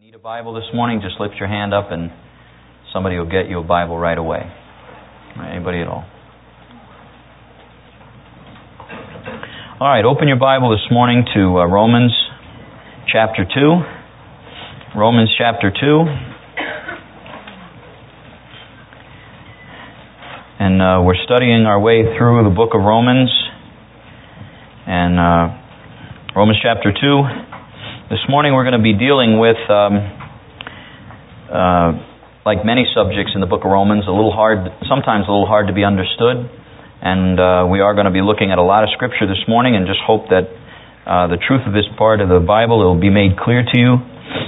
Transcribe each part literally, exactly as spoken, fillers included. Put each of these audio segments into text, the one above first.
Need a Bible this morning? Just lift your hand up and somebody will get you a Bible right away. Anybody at all? All right, open your Bible this morning to uh, Romans chapter two. Romans chapter two. And uh, we're studying our way through the book of Romans. And uh, Romans chapter two. This morning we're going to be dealing with, um, uh, like many subjects in the book of Romans, a little hard, sometimes a little hard to be understood. And uh, we are going to be looking at a lot of Scripture this morning and just hope that uh, the truth of this part of the Bible will be made clear to you.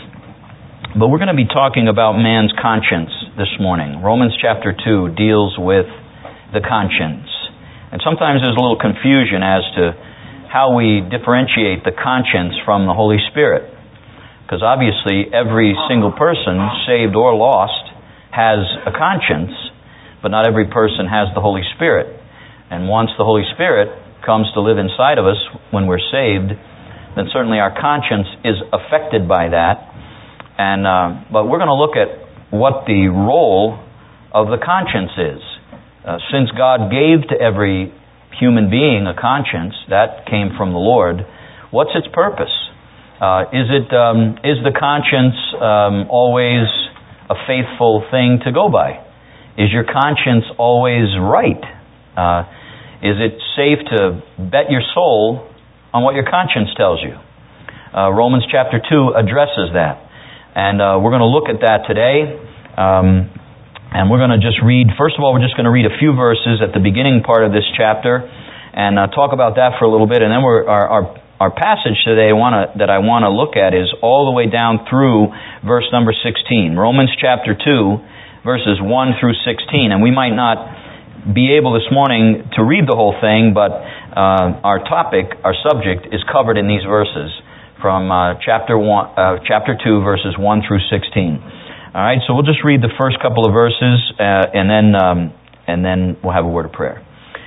But we're going to be talking about man's conscience this morning. Romans chapter two deals with the conscience. And sometimes there's a little confusion as to how we differentiate the conscience from the Holy Spirit. Because obviously every single person, saved or lost, has a conscience, but not every person has the Holy Spirit. And once the Holy Spirit comes to live inside of us when we're saved, then certainly our conscience is affected by that. And uh, but we're going to look at what the role of the conscience is. Uh, since God gave to every human being a conscience, that came from the Lord, what's its purpose? Uh, is it um, is the conscience um, always a faithful thing to go by? Is your conscience always right? Uh, is it safe to bet your soul on what your conscience tells you? Uh, Romans chapter two addresses that. And uh, we're going to look at that today. Um, and we're going to just read, first of all, we're just going to read a few verses at the beginning part of this chapter and uh, talk about that for a little bit. And then we're, our, our, our passage today I wanna, that I want to look at is all the way down through verse number sixteen. Romans chapter two, verses one through sixteen. And we might not be able this morning to read the whole thing, but uh, our topic, our subject, is covered in these verses from uh, chapter one, uh, chapter two, verses one through sixteen. All right, so we'll just read the first couple of verses, uh, and then um, and then we'll have a word of prayer.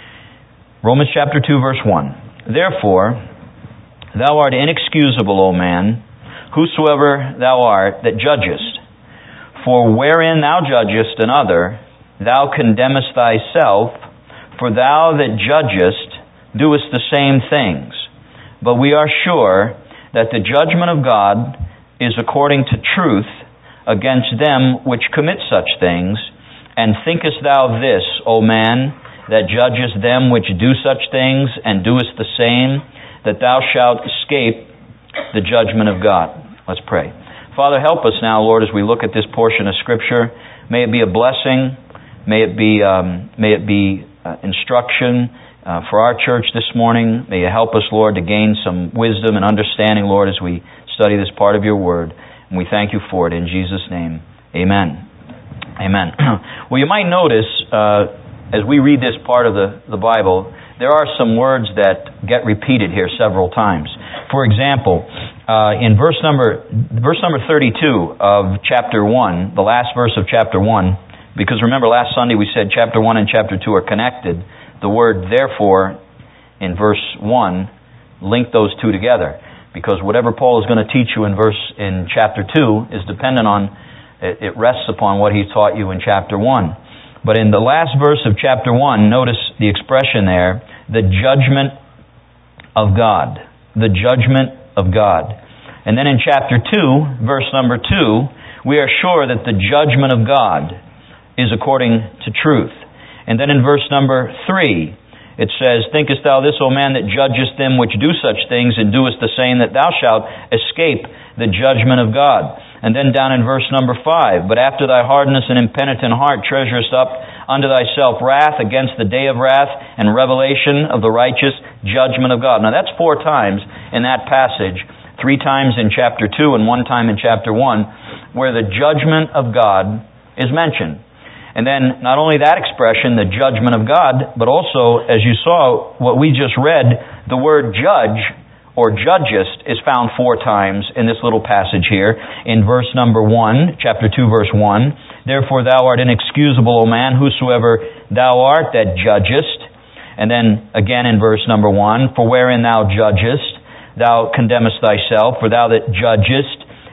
Romans chapter two, verse one. Therefore, thou art inexcusable, O man, whosoever thou art that judgest. For wherein thou judgest another, thou condemnest thyself, for thou that judgest doest the same things. But we are sure that the judgment of God is according to truth against them which commit such things. And thinkest thou this, O man, that judgest them which do such things, and doest the same, that thou shalt escape the judgment of God? Let's pray. Father, help us now, Lord, as we look at this portion of Scripture. May it be a blessing. May it be um, may it be uh, instruction uh, for our church this morning. May you help us, Lord, to gain some wisdom and understanding, Lord, as we study this part of your Word. And we thank you for it in Jesus' name. Amen. Amen. Well, you might notice uh, as we read this part of the, the Bible, there are some words that get repeated here several times. For example, uh, in verse number verse number thirty-two of chapter one, the last verse of chapter one, because remember last Sunday we said chapter one and chapter two are connected. The word therefore in verse one linked those two together. Because whatever Paul is going to teach you in verse in chapter two is dependent on, it rests upon what he taught you in chapter one. But in the last verse of chapter one, notice the expression there, the judgment of God. The judgment of God. And then in chapter two, verse number two, we are sure that the judgment of God is according to truth. And then in verse number three, it says, thinkest thou this, O man, that judgest them which do such things, and doest the same, that thou shalt escape the judgment of God? And then down in verse number five, but after thy hardness and impenitent heart treasurest up unto thyself wrath against the day of wrath and revelation of the righteous judgment of God. Now that's four times in that passage, three times in chapter two and one time in chapter one, where the judgment of God is mentioned. And then not only that expression, the judgment of God, but also, as you saw, what we just read, the word judge or judgest is found four times in this little passage here. In verse number one, chapter two, verse one, therefore thou art inexcusable, O man, whosoever thou art that judgest. And then again in verse number one, for wherein thou judgest, thou condemnest thyself, for thou that judgest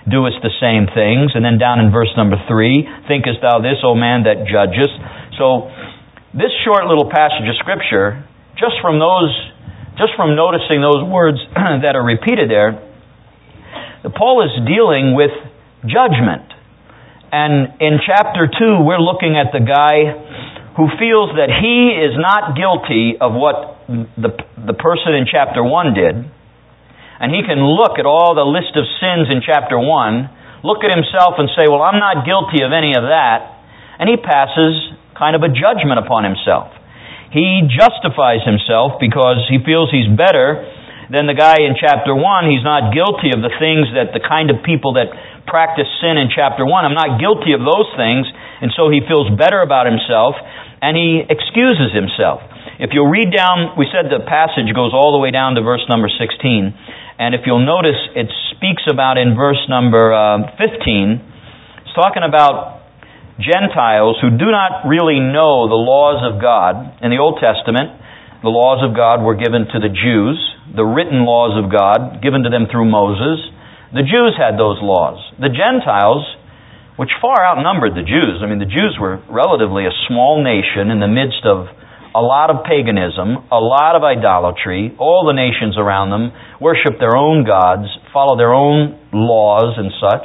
doest the same things. And then down in verse number three, thinkest thou this, O man, that judgest? So this short little passage of Scripture, just from those, just from noticing those words that are repeated there, Paul is dealing with judgment. And in chapter two, we're looking at the guy who feels that he is not guilty of what the, the person in chapter one did. And he can look at all the list of sins in chapter one, look at himself and say, well, I'm not guilty of any of that. And he passes kind of a judgment upon himself. He justifies himself because he feels he's better than the guy in chapter one. He's not guilty of the things that the kind of people that practice sin in chapter one. I'm not guilty of those things, and so he feels better about himself, and he excuses himself. If you'll read down, we said the passage goes all the way down to verse number sixteen, and if you'll notice, it speaks about in verse number uh, fifteen, it's talking about Gentiles who do not really know the laws of God. In the Old Testament, the laws of God were given to the Jews, the written laws of God given to them through Moses. The Jews had those laws. The Gentiles, which far outnumbered the Jews, I mean, the Jews were relatively a small nation in the midst of a lot of paganism, a lot of idolatry. All the nations around them worship their own gods, follow their own laws and such.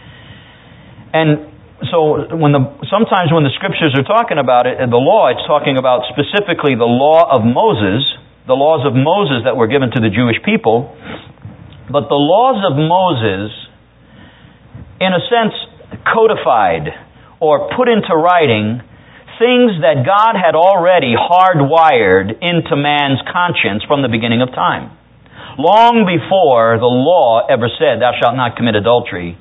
And so when the sometimes when the Scriptures are talking about it, the law, it's talking about specifically the law of Moses, the laws of Moses that were given to the Jewish people. But the laws of Moses, in a sense, codified or put into writing things that God had already hardwired into man's conscience from the beginning of time. Long before the law ever said, thou shalt not commit adultery,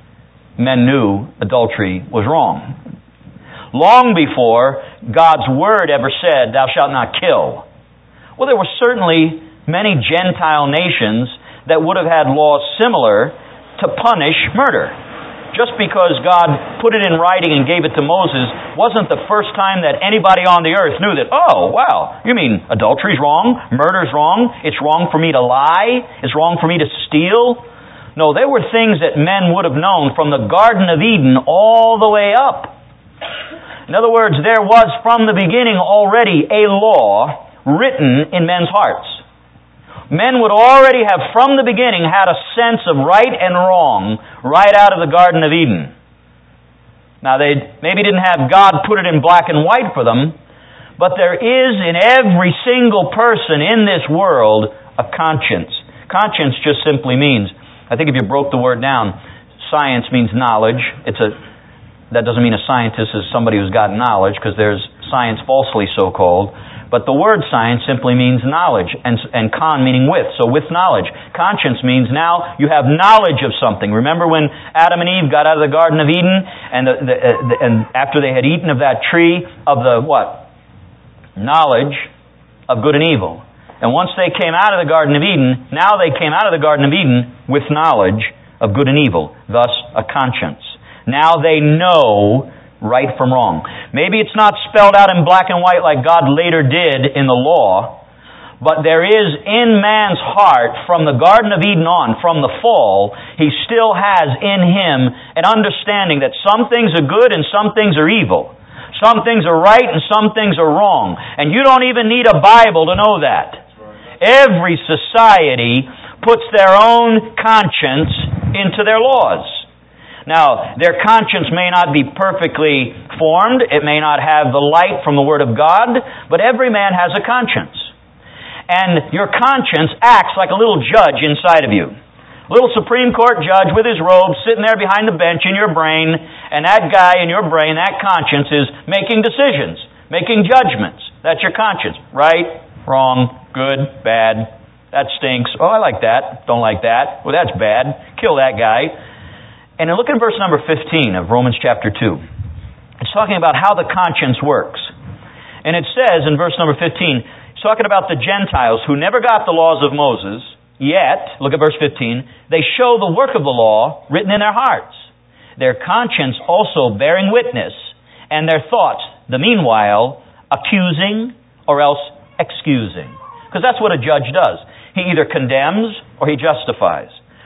men knew adultery was wrong. Long before God's Word ever said, thou shalt not kill. Well, there were certainly many Gentile nations that would have had laws similar to punish murder. Just because God put it in writing and gave it to Moses wasn't the first time that anybody on the earth knew that, oh, wow, you mean adultery's wrong, murder's wrong, it's wrong for me to lie, it's wrong for me to steal? No, there were things that men would have known from the Garden of Eden all the way up. In other words, there was from the beginning already a law written in men's hearts. Men would already have, from the beginning, had a sense of right and wrong right out of the Garden of Eden. Now, they maybe didn't have God put it in black and white for them, but there is in every single person in this world a conscience. Conscience just simply means, I think if you broke the word down, science means knowledge. It's a that doesn't mean a scientist is somebody who's got knowledge, because there's science falsely so-called. But the word science simply means knowledge, and, and con meaning with, so with knowledge. Conscience means now you have knowledge of something. Remember when Adam and Eve got out of the Garden of Eden, and, the, the, uh, the, and after they had eaten of that tree of the what? Knowledge of good and evil. And once they came out of the Garden of Eden, now they came out of the Garden of Eden with knowledge of good and evil, thus a conscience. Now they know right from wrong. Maybe it's not spelled out in black and white like God later did in the law, but there is in man's heart from the Garden of Eden on, from the fall, he still has in him an understanding that some things are good and some things are evil. Some things are right and some things are wrong. And you don't even need a Bible to know that. Every society puts their own conscience into their laws. Now, their conscience may not be perfectly formed. It may not have the light from the Word of God, but every man has a conscience. And your conscience acts like a little judge inside of you. A little Supreme Court judge with his robe sitting there behind the bench in your brain, and that guy in your brain, that conscience, is making decisions, making judgments. That's your conscience. Right, wrong, good, bad. That stinks. Oh, I like that. Don't like that. Well, that's bad. Kill that guy. And look at verse number fifteen of Romans chapter two. It's talking about how the conscience works. And it says in verse number fifteen, it's talking about the Gentiles who never got the laws of Moses, yet, look at verse fifteen, they show the work of the law written in their hearts, their conscience also bearing witness, and their thoughts, the meanwhile, accusing or else excusing. Because that's what a judge does. He either condemns or he justifies.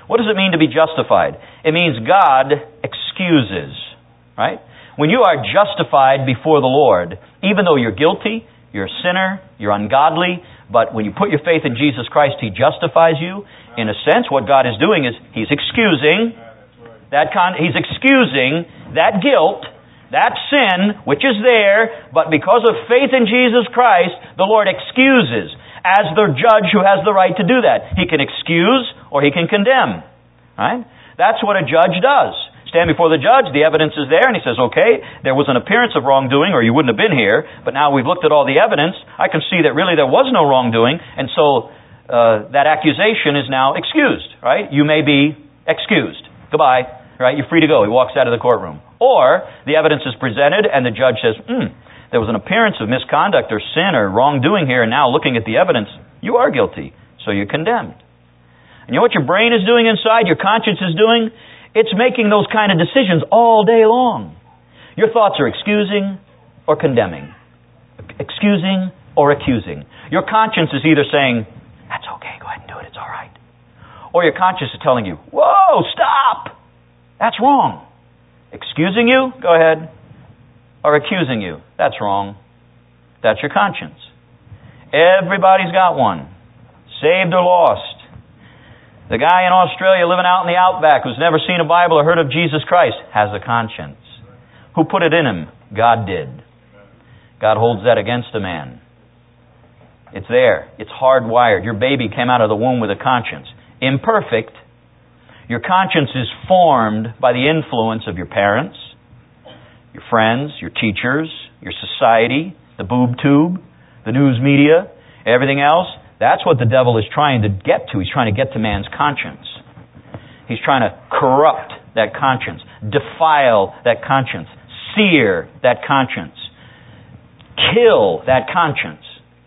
What does it mean to be justified? It means God excuses, right? When you are justified before the Lord, even though you're guilty, you're a sinner, you're ungodly, but when you put your faith in Jesus Christ, He justifies you. In a sense, what God is doing is He's excusing that con- He's excusing that guilt, that sin, which is there, but because of faith in Jesus Christ, the Lord excuses as the judge who has the right to do that. He can excuse or He can condemn. Right? That's what a judge does. Stand before the judge, the evidence is there, and he says, okay, there was an appearance of wrongdoing, or you wouldn't have been here, but now we've looked at all the evidence, I can see that really there was no wrongdoing, and so uh, that accusation is now excused. Right? You may be excused. Goodbye. Right? You're free to go. He walks out of the courtroom. Or the evidence is presented and the judge says, hmm, there was an appearance of misconduct or sin or wrongdoing here, and now looking at the evidence, you are guilty, so you're condemned. And you know what your brain is doing inside, your conscience is doing? It's making those kind of decisions all day long. Your thoughts are excusing or condemning. Excusing or accusing. Your conscience is either saying, that's okay, go ahead and do it, it's all right. Or your conscience is telling you, whoa, stop! That's wrong. Excusing you? Go ahead. Or accusing you? That's wrong. That's your conscience. Everybody's got one. Saved or lost. The guy in Australia living out in the outback who's never seen a Bible or heard of Jesus Christ has a conscience. Who put it in him? God did. God holds that against a man. It's there. It's hardwired. Your baby came out of the womb with a conscience. Imperfect. Your conscience is formed by the influence of your parents, your friends, your teachers, your society, the boob tube, the news media, everything else. That's what the devil is trying to get to. He's trying to get to man's conscience. He's trying to corrupt that conscience, defile that conscience, sear that conscience, kill that conscience.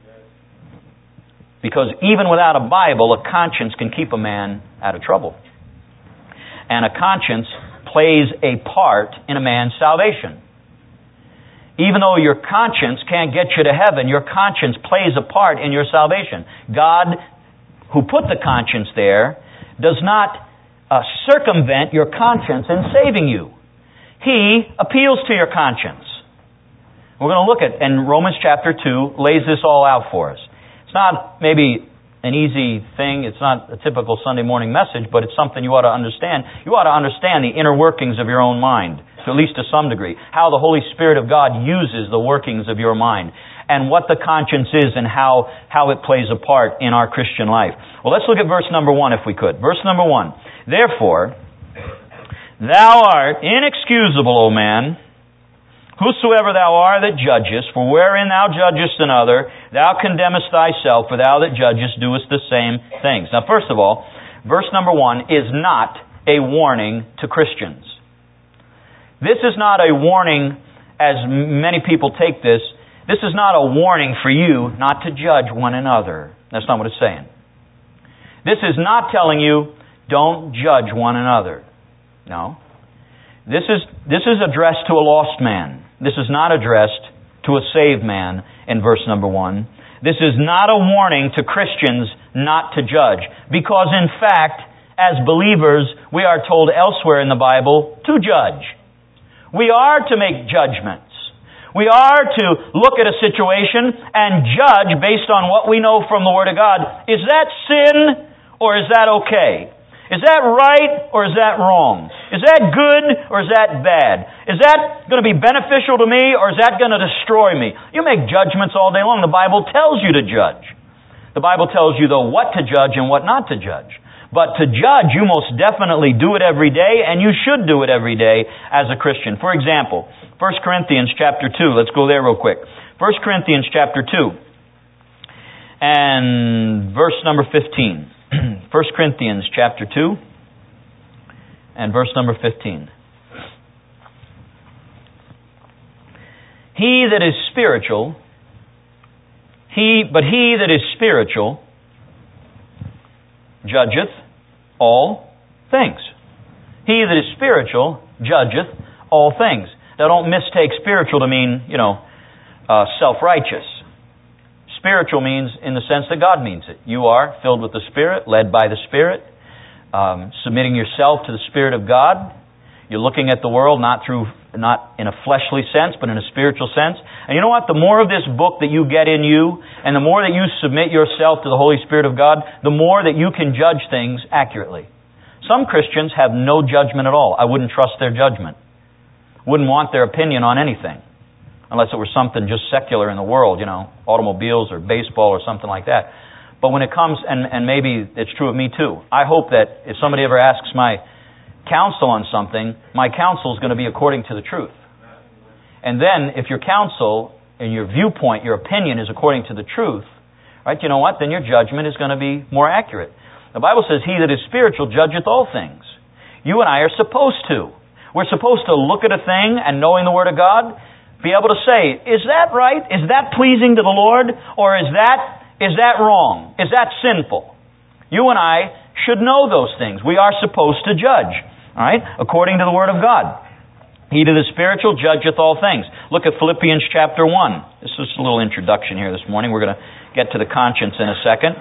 Because even without a Bible, a conscience can keep a man out of trouble. And a conscience plays a part in a man's salvation. Even though your conscience can't get you to heaven, your conscience plays a part in your salvation. God, who put the conscience there, does not uh, circumvent your conscience in saving you. He appeals to your conscience. We're going to look at, and Romans chapter two lays this all out for us. It's not maybe an easy thing. It's not a typical Sunday morning message, but it's something you ought to understand. You ought to understand the inner workings of your own mind, at least to some degree. How the Holy Spirit of God uses the workings of your mind, and what the conscience is and how, how it plays a part in our Christian life. Well, let's look at verse number one if we could. Verse number one. Therefore, thou art inexcusable, O man, whosoever thou art that judgest, for wherein thou judgest another, thou condemnest thyself, for thou that judgest doest the same things. Now, first of all, verse number one is not a warning to Christians. This is not a warning, as many people take this, this is not a warning for you not to judge one another. That's not what it's saying. This is not telling you, don't judge one another. No. This is, this is addressed to a lost man. This is not addressed to a saved man in verse number one. This is not a warning to Christians not to judge. Because in fact, as believers, we are told elsewhere in the Bible to judge. We are to make judgments. We are to look at a situation and judge based on what we know from the Word of God. Is that sin or is that okay? Is that right or is that wrong? Is that good or is that bad? Is that going to be beneficial to me or is that going to destroy me? You make judgments all day long. The Bible tells you to judge. The Bible tells you, though, what to judge and what not to judge. But to judge, you most definitely do it every day, and you should do it every day as a Christian. For example, First Corinthians chapter two. Let's go there real quick. First Corinthians chapter two and verse number fifteen. First Corinthians chapter two and verse number fifteen. He that is spiritual, he but he that is spiritual judgeth all things. He that is spiritual judgeth all things. Now don't mistake spiritual to mean, you know, uh, self-righteous. Spiritual means in the sense that God means it. You are filled with the Spirit, led by the Spirit. um, submitting yourself to the Spirit of God. You're looking at the world not through, not in a fleshly sense, but in a spiritual sense. And you know what? The more of this book that you get in you, and the more that you submit yourself to the Holy Spirit of God, the more that you can judge things accurately. Some Christians have no judgment at all. I wouldn't trust their judgment. Wouldn't want their opinion on anything. Unless it were something just secular in the world, you know, automobiles or baseball or something like that. But when it comes, and, and maybe it's true of me too, I hope that if somebody ever asks my counsel on something, my counsel is going to be according to the truth. And then if your counsel and your viewpoint, your opinion is according to the truth, right, you know what? Then your judgment is going to be more accurate. The Bible says, "He that is spiritual judgeth all things." You and I are supposed to. We're supposed to look at a thing and, knowing the Word of God, be able to say, is that right? Is that pleasing to the Lord? Or is that Is that wrong? Is that sinful? You and I should know those things. We are supposed to judge, all right, according to the Word of God. "He that is spiritual judgeth all things." Look at Philippians chapter one. This is a little introduction here this morning. We're going to get to the conscience in a second.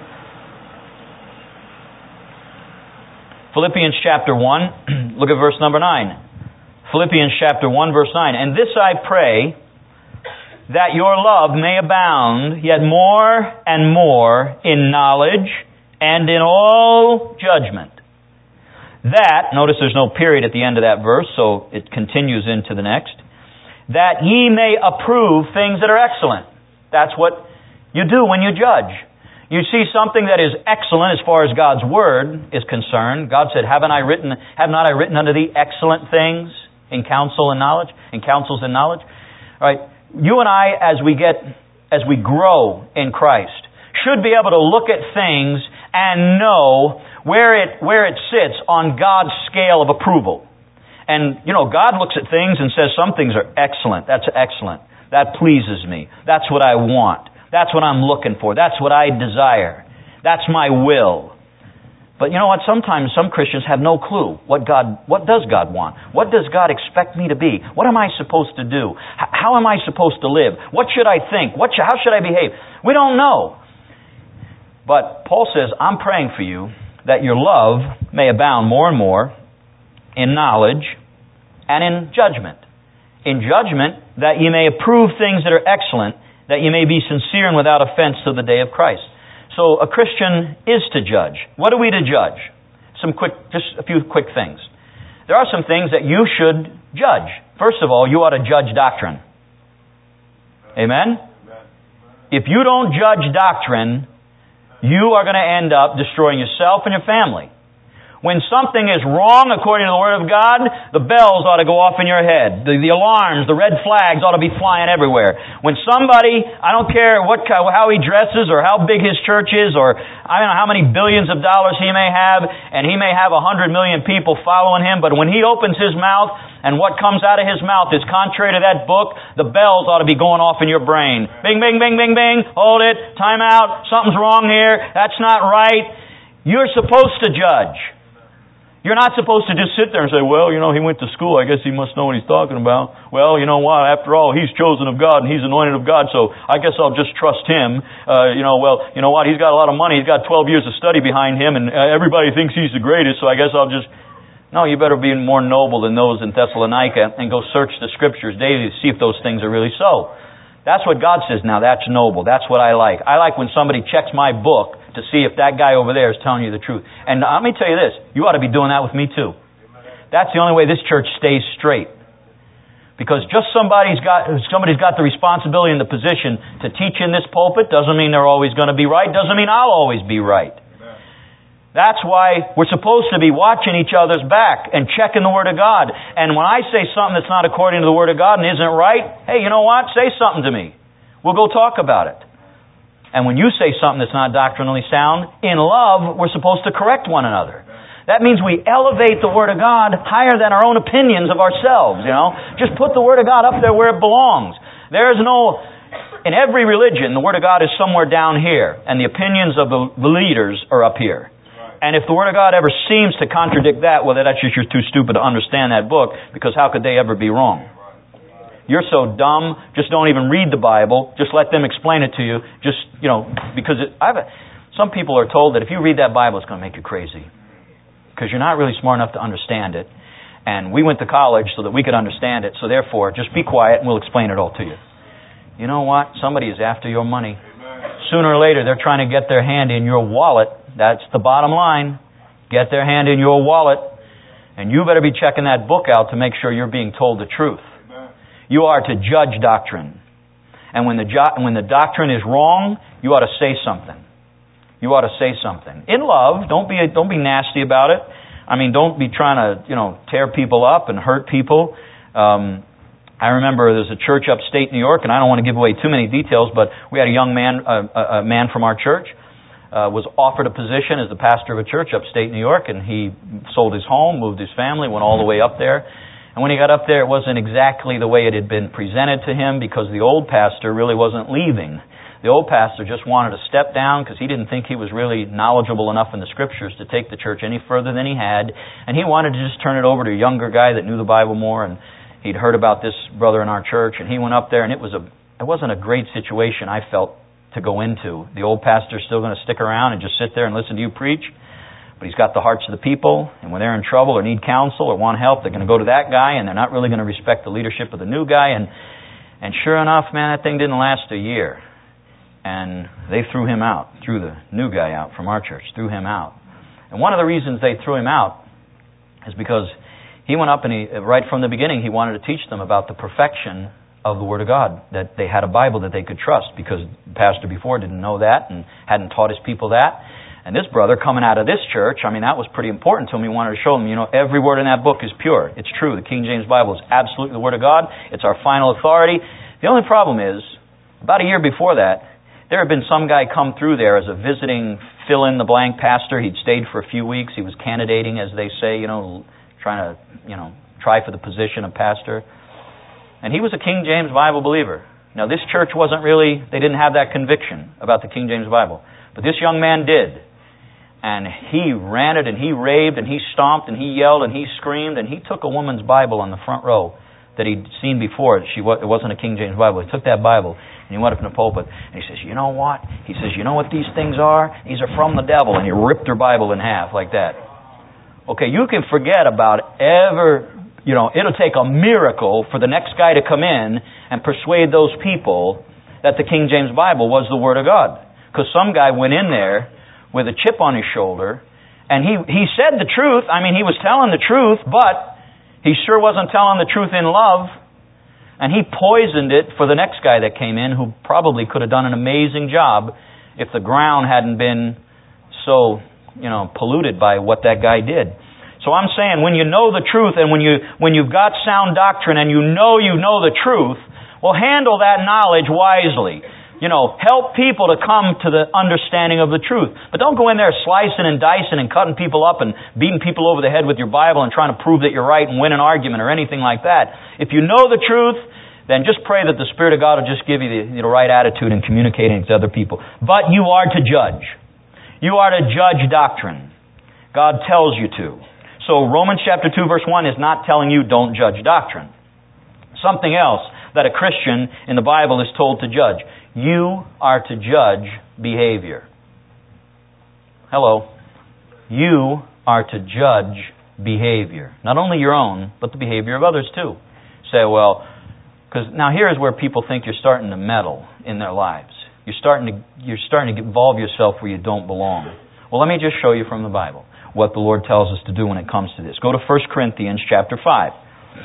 Philippians chapter one, look at verse number nine. Philippians chapter one, verse nine. "And this I pray, that your love may abound yet more and more in knowledge and in all judgment. That," notice there's no period at the end of that verse, so it continues into the next, "that ye may approve things that are excellent." That's what you do when you judge. You see something that is excellent as far as God's Word is concerned. God said, "Haven't I written, have not I written unto thee excellent things in counsel and knowledge, in counsels and knowledge?" All right. You and I, as we get, as we grow in Christ, should be able to look at things and know where it where it sits on God's scale of approval. And, you know, God looks at things and says, some things are excellent. That's excellent. That pleases me. That's what I want. That's what I'm looking for. That's what I desire. That's my will. But you know what? Sometimes some Christians have no clue what God, what does God want? What does God expect me to be? What am I supposed to do? How am I supposed to live? What should I think? What should, how should I behave? We don't know. But Paul says, "I'm praying for you that your love may abound more and more in knowledge and in judgment. In judgment, that ye may approve things that are excellent, that ye may be sincere and without offense to the day of Christ." So a Christian is to judge. What are we to judge? Some quick, just a few quick things. There are some things that you should judge. First of all, you ought to judge doctrine. Amen? If you don't judge doctrine, you are going to end up destroying yourself and your family. When something is wrong according to the Word of God, the bells ought to go off in your head. The, the alarms, the red flags ought to be flying everywhere. When somebody, I don't care what how he dresses or how big his church is or I don't know how many billions of dollars he may have, and he may have a hundred million people following him, but when he opens his mouth and what comes out of his mouth is contrary to that book, the bells ought to be going off in your brain. Bing, bing, bing, bing, bing. Hold it. Time out. Something's wrong here. That's not right. You're supposed to judge. You're not supposed to just sit there and say, well, you know, he went to school. I guess he must know what he's talking about. Well, you know what? After all, he's chosen of God and he's anointed of God, so I guess I'll just trust him. Uh, you know, well, you know what? He's got a lot of money. He's got twelve years of study behind him, and uh, everybody thinks he's the greatest, so I guess I'll just... No, you better be more noble than those in Thessalonica and go search the Scriptures daily to see if those things are really so. That's what God says. Now, that's noble. That's what I like. I like when somebody checks my book to see if that guy over there is telling you the truth. And let me tell you this, you ought to be doing that with me too. That's the only way this church stays straight. Because just somebody's got somebody's got the responsibility and the position to teach in this pulpit doesn't mean they're always going to be right, doesn't mean I'll always be right. That's why we're supposed to be watching each other's back and checking the Word of God. And when I say something that's not according to the Word of God and isn't right, hey, you know what? Say something to me. We'll go talk about it. And when you say something that's not doctrinally sound, in love, we're supposed to correct one another. That means we elevate the Word of God higher than our own opinions of ourselves, you know. Just put the Word of God up there where it belongs. There is no... In every religion, the Word of God is somewhere down here, and the opinions of the leaders are up here. And if the Word of God ever seems to contradict that, well, that's just you're too stupid to understand that book, because how could they ever be wrong? You're so dumb, just don't even read the Bible. Just let them explain it to you. Just, you know, because it, I've, some people are told that if you read that Bible, it's going to make you crazy. because you're not really smart enough to understand it. And we went to college so that we could understand it. So therefore, just be quiet and we'll explain it all to you. You know what? Somebody is after your money. Sooner or later, they're trying to get their hand in your wallet. That's the bottom line. Get their hand in your wallet. And you better be checking that book out to make sure you're being told the truth. You are to judge doctrine. And when the jo- when the doctrine is wrong, you ought to say something. You ought to say something. In love, don't be don't be nasty about it. I mean, don't be trying to, you know, tear people up and hurt people. Um, I remember there's a church upstate New York, and I don't want to give away too many details, but we had a young man, uh, a man from our church, uh, was offered a position as the pastor of a church upstate New York, and he sold his home, moved his family, went all the way up there. And when he got up there, it wasn't exactly the way it had been presented to him, because the old pastor really wasn't leaving. The old pastor just wanted to step down because he didn't think he was really knowledgeable enough in the Scriptures to take the church any further than he had. And he wanted to just turn it over to a younger guy that knew the Bible more, and he'd heard about this brother in our church, and he went up there, and it was a it wasn't a great situation, I felt, to go into. The old pastor's still going to stick around and just sit there and listen to you preach, but he's got the hearts of the people, and when they're in trouble or need counsel or want help, they're going to go to that guy, and they're not really going to respect the leadership of the new guy. And and sure enough, man, that thing didn't last a year. And they threw him out, threw the new guy out from our church, threw him out. And one of the reasons they threw him out is because he went up and he, right from the beginning, he wanted to teach them about the perfection of the Word of God, that they had a Bible that they could trust, because the pastor before didn't know that and hadn't taught his people that. And this brother coming out of this church, I mean, that was pretty important to him. He wanted to show them, you know, every word in that book is pure. It's true. The King James Bible is absolutely the Word of God. It's our final authority. The only problem is, about a year before that, there had been some guy come through there as a visiting fill-in-the-blank pastor. He'd stayed for a few weeks. He was candidating, as they say, you know, trying to, you know, try for the position of pastor. And he was a King James Bible believer. Now, this church wasn't really, they didn't have that conviction about the King James Bible. But this young man did. And he ranted and he raved and he stomped and he yelled and he screamed, and he took a woman's Bible on the front row that he'd seen before. She It wasn't a King James Bible. He took that Bible and he went up in the pulpit and he says, you know what? He says, you know what these things are? These are from the devil. And he ripped her Bible in half like that. Okay, you can forget about ever, you know, it'll take a miracle for the next guy to come in and persuade those people that the King James Bible was the Word of God. Because some guy went in there with a chip on his shoulder, and he, he said the truth. I mean, he was telling the truth, but he sure wasn't telling the truth in love. And he poisoned it for the next guy that came in, who probably could have done an amazing job if the ground hadn't been so, you know, polluted by what that guy did. So I'm saying, when you know the truth, and when you when you've got sound doctrine, and you know you know the truth, well, handle that knowledge wisely. You know, help people to come to the understanding of the truth. But don't go in there slicing and dicing and cutting people up and beating people over the head with your Bible and trying to prove that you're right and win an argument or anything like that. If you know the truth, then just pray that the Spirit of God will just give you the, the right attitude in communicating to other people. But you are to judge. You are to judge doctrine. God tells you to. So Romans chapter two verse one is not telling you don't judge doctrine. Something else that a Christian in the Bible is told to judge. You are to judge behavior. Hello. You are to judge behavior. Not only your own, but the behavior of others too. Say, well, because now here's where people think you're starting to meddle in their lives. You're starting to you're starting to involve yourself where you don't belong. Well, let me just show you from the Bible what the Lord tells us to do when it comes to this. Go to First Corinthians chapter five.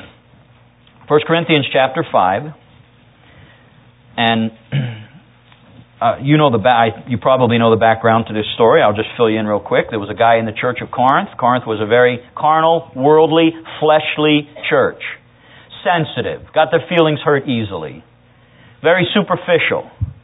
First Corinthians chapter five. And uh, you know the ba- you probably know the background to this story. I'll just fill you in real quick. There was a guy in the church of Corinth. Corinth was a very carnal, worldly, fleshly church. Sensitive. Got their feelings hurt easily. Very superficial.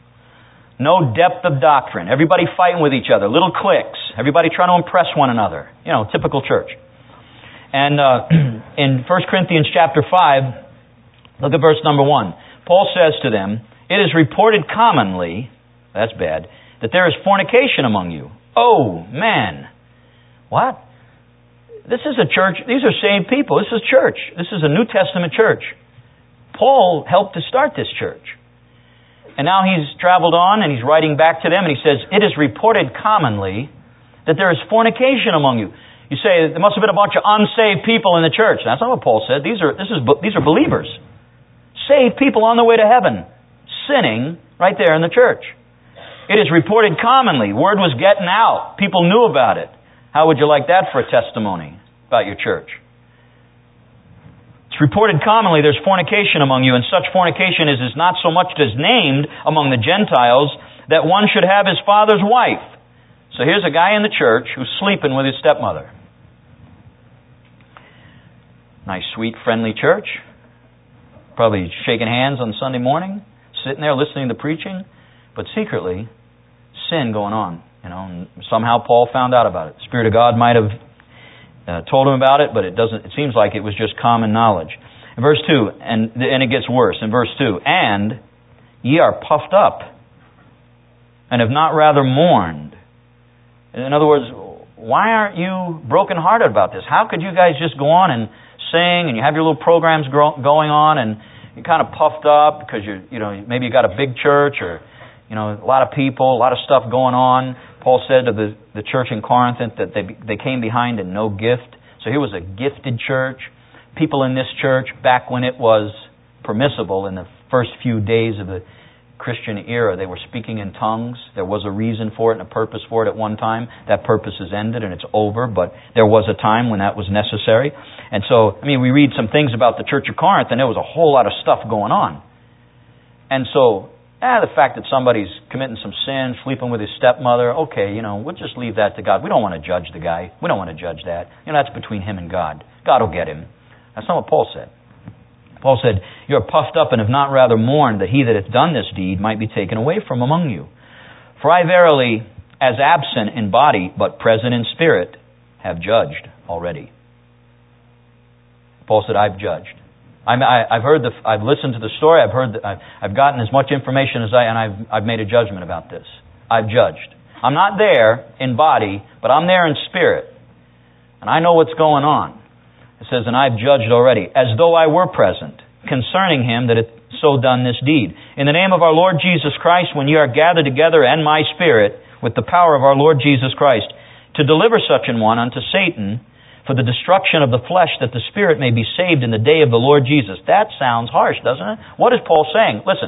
No depth of doctrine. Everybody fighting with each other. Little cliques. Everybody trying to impress one another. You know, typical church. And uh, in First Corinthians chapter five, look at verse number one. Paul says to them, it is reported commonly, that's bad, that there is fornication among you. Oh, man. What? This is a church, these are saved people. This is church. This is a New Testament church. Paul helped to start this church. And now he's traveled on and he's writing back to them and he says, it is reported commonly that there is fornication among you. You say, there must have been a bunch of unsaved people in the church. That's not what Paul said. These are, this is, these are believers. Saved people on their way to heaven. Sinning right there in the church. It is reported commonly. Word was getting out. People knew about it. How would you like that for a testimony about your church? It's reported commonly there's fornication among you, and such fornication as is not so much as named among the Gentiles that one should have his father's wife. So here's a guy in the church who's sleeping with his stepmother. Nice, sweet, friendly church. Probably shaking hands on Sunday morning, sitting there listening to preaching, but secretly, sin going on. You know, and somehow Paul found out about it. The Spirit of God might have uh, told him about it, but it doesn't. It seems like it was just common knowledge. In verse two, and and it gets worse. In verse two, and ye are puffed up, and have not rather mourned. In other words, why aren't you brokenhearted about this? How could you guys just go on and sing, and you have your little programs grow, going on, and you're kind of puffed up because you're, you know, maybe you got a big church, or you know, a lot of people, a lot of stuff going on. Paul said to the, the church in Corinth that they they came behind in no gift. So here was a gifted church. People in this church, back when it was permissible in the first few days of the Christian era, they were speaking in tongues. There was a reason for it and a purpose for it at one time. That purpose has ended and it's over, but there was a time when that was necessary. And so, I mean, we read some things about the church of Corinth, and there was a whole lot of stuff going on. And so, ah, the fact that somebody's committing some sin, sleeping with his stepmother, okay, you know, we'll just leave that to God. We don't want to judge the guy. We don't want to judge that. You know, that's between him and God. God will get him. That's not what Paul said. Paul said, you are puffed up and have not rather mourned that he that hath done this deed might be taken away from among you. For I verily, as absent in body, but present in spirit, have judged already. Paul said, I've judged. I'm, I, I've heard the, I've listened to the story. I've heard, the, I've, I've gotten as much information as I, and I've, I've made a judgment about this. I've judged. I'm not there in body, but I'm there in spirit, and I know what's going on. It says, and I've judged already, as though I were present, concerning him that hath so done this deed. In the name of our Lord Jesus Christ, when ye are gathered together, and my spirit, with the power of our Lord Jesus Christ, to deliver such an one unto Satan, for the destruction of the flesh, that the spirit may be saved in the day of the Lord Jesus. That sounds harsh, doesn't it? What is Paul saying? Listen,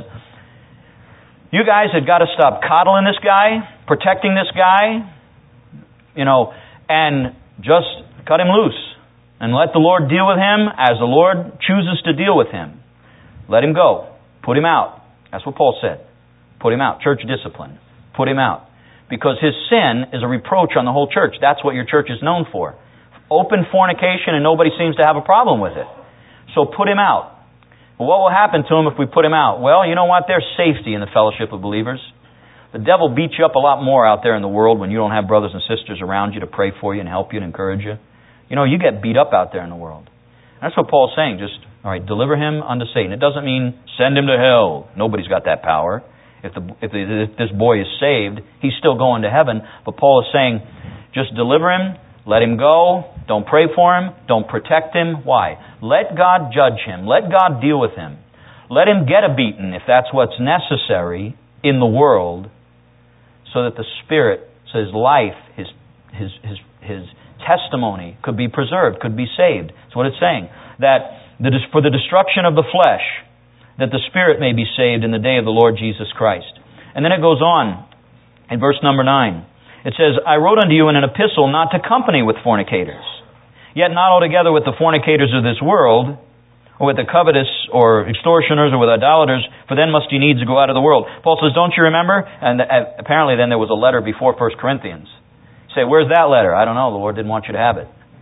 you guys have got to stop coddling this guy, protecting this guy, you know, and just cut him loose. And let the Lord deal with him as the Lord chooses to deal with him. Let him go. Put him out. That's what Paul said. Put him out. Church discipline. Put him out. Because his sin is a reproach on the whole church. That's what your church is known for. Open fornication, and nobody seems to have a problem with it. So put him out. Well, what will happen to him if we put him out? Well, you know what? There's safety in the fellowship of believers. The devil beats you up a lot more out there in the world when you don't have brothers and sisters around you to pray for you and help you and encourage you. You know, you get beat up out there in the world. That's what Paul's saying. Just, all right, deliver him unto Satan. It doesn't mean send him to hell. Nobody's got that power. If, the, if, the, if this boy is saved, he's still going to heaven. But Paul is saying, just deliver him, let him go, don't pray for him, don't protect him. Why? Let God judge him. Let God deal with him. Let him get a beating if that's what's necessary in the world, so that the spirit, so his life, his his his his testimony could be preserved, could be saved. That's what it's saying. That the, for the destruction of the flesh, that the spirit may be saved in the day of the Lord Jesus Christ. And then it goes on in verse number nine. It says, I wrote unto you in an epistle not to company with fornicators, yet not altogether with the fornicators of this world, or with the covetous, or extortioners, or with idolaters, for then must ye needs go out of the world. Paul says, don't you remember? And apparently then there was a letter before First Corinthians. Say, where's that letter? I don't know. The Lord didn't want you to have it.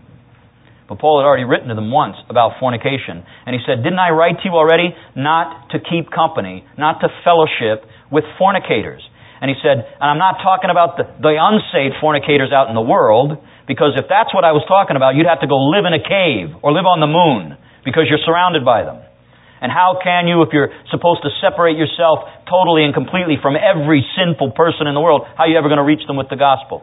But Paul had already written to them once about fornication. And he said, didn't I write to you already not to keep company, not to fellowship with fornicators? And he said, and I'm not talking about the, the unsaved fornicators out in the world, because if that's what I was talking about, you'd have to go live in a cave or live on the moon, because you're surrounded by them. And how can you, if you're supposed to separate yourself totally and completely from every sinful person in the world, how are you ever going to reach them with the gospel?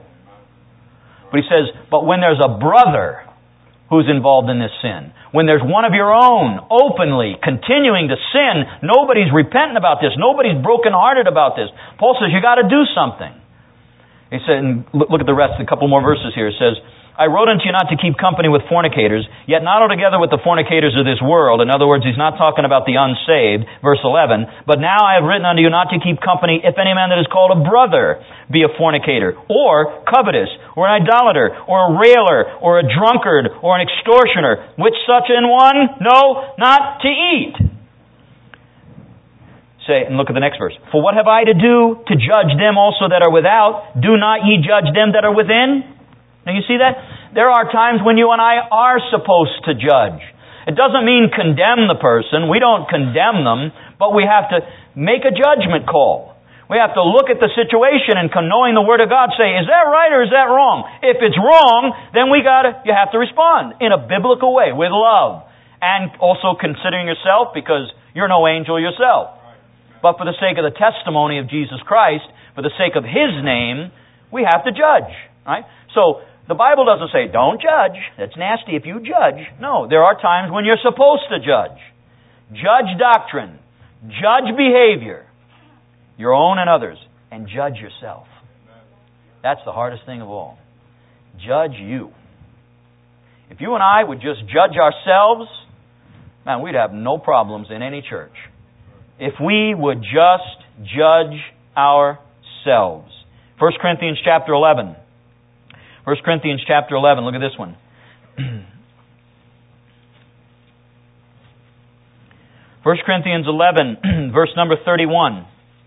But he says, but when there's a brother who's involved in this sin, when there's one of your own openly continuing to sin, nobody's repentant about this, nobody's brokenhearted about this. Paul says, you got to do something. He said, and look at the rest, a couple more verses here. It says, I wrote unto you not to keep company with fornicators, yet not altogether with the fornicators of this world. In other words, he's not talking about the unsaved, verse eleven. But now I have written unto you not to keep company if any man that is called a brother be a fornicator, or covetous, or an idolater, or a railer, or a drunkard, or an extortioner, which such an one know not to eat. Say, and look at the next verse. For what have I to do to judge them also that are without? Do not ye judge them that are within? Now you see that? There are times when you and I are supposed to judge. It doesn't mean condemn the person. We don't condemn them, but we have to make a judgment call. We have to look at the situation and knowing the Word of God say, is that right or is that wrong? If it's wrong, then we gotta, you have to respond in a biblical way, with love. And also considering yourself, because you're no angel yourself. But for the sake of the testimony of Jesus Christ, for the sake of His name, we have to judge. Right? So, the Bible doesn't say, don't judge. That's nasty if you judge. No, there are times when you're supposed to judge. Judge doctrine. Judge behavior. Your own and others. And judge yourself. That's the hardest thing of all. Judge you. If you and I would just judge ourselves, man, we'd have no problems in any church. If we would just judge ourselves. First Corinthians chapter eleven. First Corinthians chapter eleven, look at this one. First Corinthians eleven, verse number thirty-one.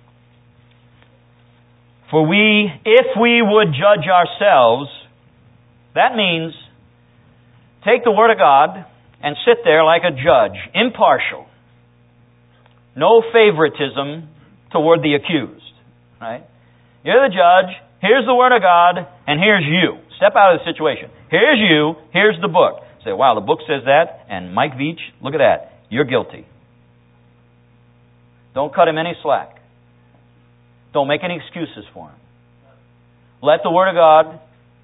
For we, if we would judge ourselves, that means take the Word of God and sit there like a judge, impartial. No favoritism toward the accused. Right? You're the judge, here's the Word of God, and here's you. Step out of the situation. Here's you, here's the book. Say, wow, the book says that, and Mike Veach, look at that. You're guilty. Don't cut him any slack. Don't make any excuses for him. Let the Word of God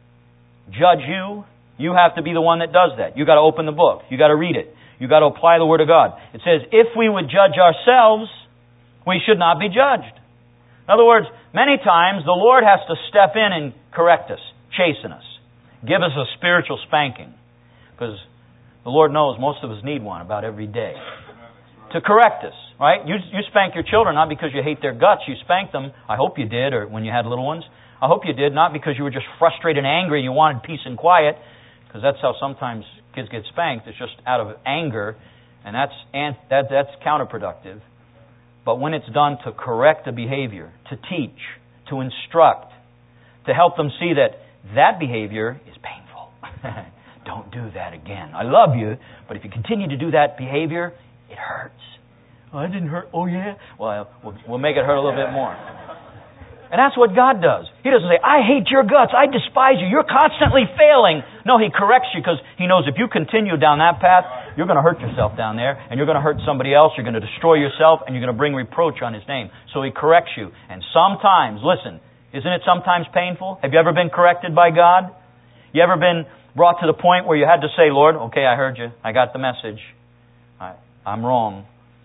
judge you. You have to be the one that does that. You've got to open the book. You've got to read it. You've got to apply the Word of God. It says, if we would judge ourselves, we should not be judged. In other words, many times the Lord has to step in and correct us, chasten us, give us a spiritual spanking. Because the Lord knows most of us need one about every day. To correct us, right? You, you spank your children not because you hate their guts. You spanked them, I hope you did, or when you had little ones. I hope you did, not because you were just frustrated and angry and you wanted peace and quiet, because that's how sometimes kids get spanked. It's just out of anger, and that's and that that's counterproductive. But when it's done to correct the behavior, to teach, to instruct, to help them see that that behavior is painful. Don't do that again. I love you, but if you continue to do that behavior, it hurts. Oh, it didn't hurt. Oh, yeah? Well, well, we'll make it hurt a little bit more. And that's what God does. He doesn't say, I hate your guts. I despise you. You're constantly failing. No, He corrects you because He knows if you continue down that path, you're going to hurt yourself down there, and you're going to hurt somebody else. You're going to destroy yourself, and you're going to bring reproach on His name. So He corrects you. And sometimes, listen, isn't it sometimes painful? Have you ever been corrected by God? You ever been brought to the point where you had to say, Lord, okay, I heard you. I got the message. I, I'm wrong.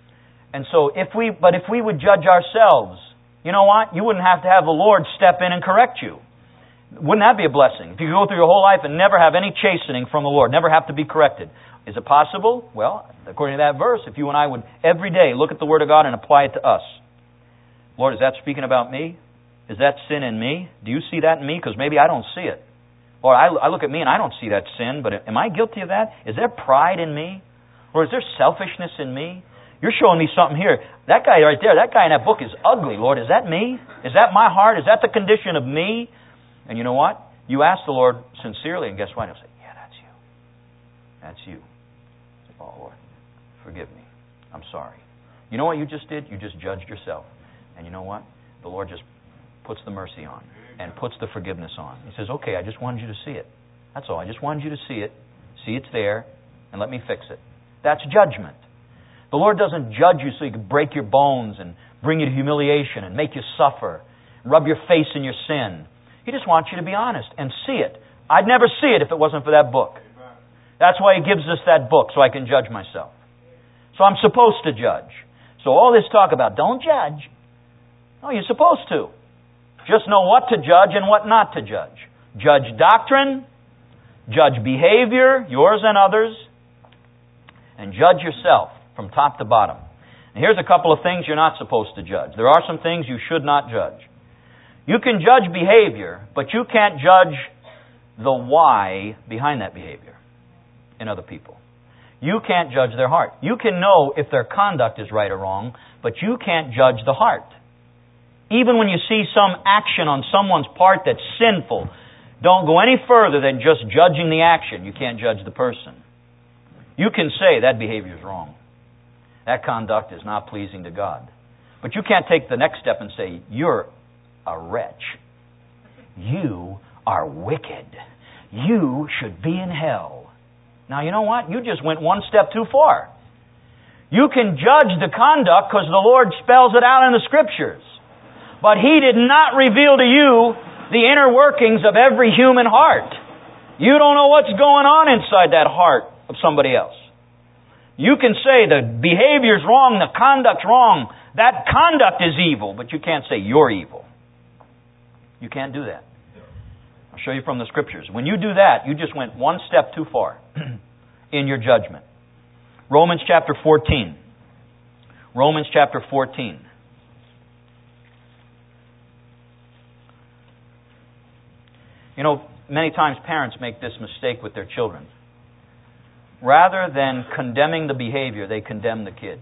And so if we, but if we would judge ourselves, you know what? You wouldn't have to have the Lord step in and correct you. Wouldn't that be a blessing? If you go through your whole life and never have any chastening from the Lord, never have to be corrected. Is it possible? Well, according to that verse, if you and I would every day look at the Word of God and apply it to us. Lord, is that speaking about me? Is that sin in me? Do you see that in me? Because maybe I don't see it. Or I, I look at me and I don't see that sin, but am I guilty of that? Is there pride in me? Or is there selfishness in me? You're showing me something here. That guy right there, that guy in that book is ugly, Lord. Is that me? Is that my heart? Is that the condition of me? And you know what? You ask the Lord sincerely, and guess what? He'll say, yeah, that's you. That's you. Say, oh, Lord, forgive me. I'm sorry. You know what you just did? You just judged yourself. And you know what? The Lord just puts the mercy on and puts the forgiveness on. He says, okay, I just wanted you to see it. That's all. I just wanted you to see it. See it's there, and let me fix it. That's judgment. The Lord doesn't judge you so He can break your bones and bring you to humiliation and make you suffer, rub your face in your sin. He just wants you to be honest and see it. I'd never see it if it wasn't for that book. That's why He gives us that book, so I can judge myself. So I'm supposed to judge. So all this talk about don't judge. No, you're supposed to. Just know what to judge and what not to judge. Judge doctrine. Judge behavior, yours and others, and judge yourself from top to bottom. And here's a couple of things you're not supposed to judge. There are some things you should not judge. You can judge behavior, but you can't judge the why behind that behavior in other people. You can't judge their heart. You can know if their conduct is right or wrong, but you can't judge the heart. Even when you see some action on someone's part that's sinful, don't go any further than just judging the action. You can't judge the person. You can say that behavior is wrong. That conduct is not pleasing to God. But you can't take the next step and say, you're a wretch. You are wicked. You should be in hell. Now, you know what? You just went one step too far. You can judge the conduct because the Lord spells it out in the Scriptures. But He did not reveal to you the inner workings of every human heart. You don't know what's going on inside that heart of somebody else. You can say the behavior's wrong, the conduct's wrong. That conduct is evil, but you can't say you're evil. You can't do that. I'll show you from the Scriptures. When you do that, you just went one step too far in your judgment. Romans chapter fourteen. Romans chapter fourteen. You know, many times parents make this mistake with their children. Rather than condemning the behavior, they condemn the kid.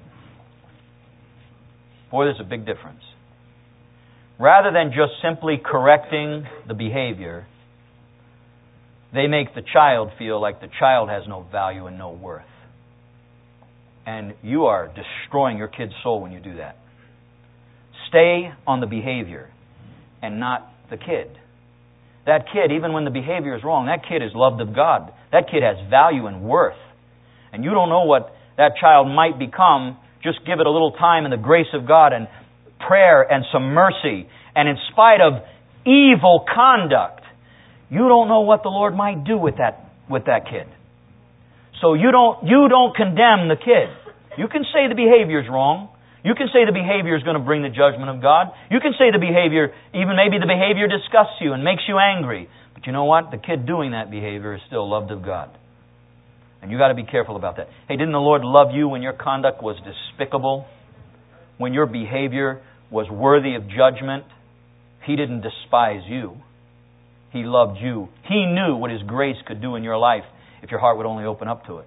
Boy, there's a big difference. Rather than just simply correcting the behavior, they make the child feel like the child has no value and no worth. And you are destroying your kid's soul when you do that. Stay on the behavior and not the kid. That kid, even when the behavior is wrong, that kid is loved of God. That kid has value and worth. And you don't know what that child might become. Just give it a little time in the grace of God and prayer and some mercy. And in spite of evil conduct, you don't know what the Lord might do with that with that kid. So you don't you don't condemn the kid. You can say the behavior is wrong. You can say the behavior is going to bring the judgment of God. You can say the behavior, even maybe the behavior disgusts you and makes you angry. But you know what? The kid doing that behavior is still loved of God. And you got to be careful about that. Hey, didn't the Lord love you when your conduct was despicable? When your behavior was worthy of judgment? He didn't despise you. He loved you. He knew what His grace could do in your life if your heart would only open up to it.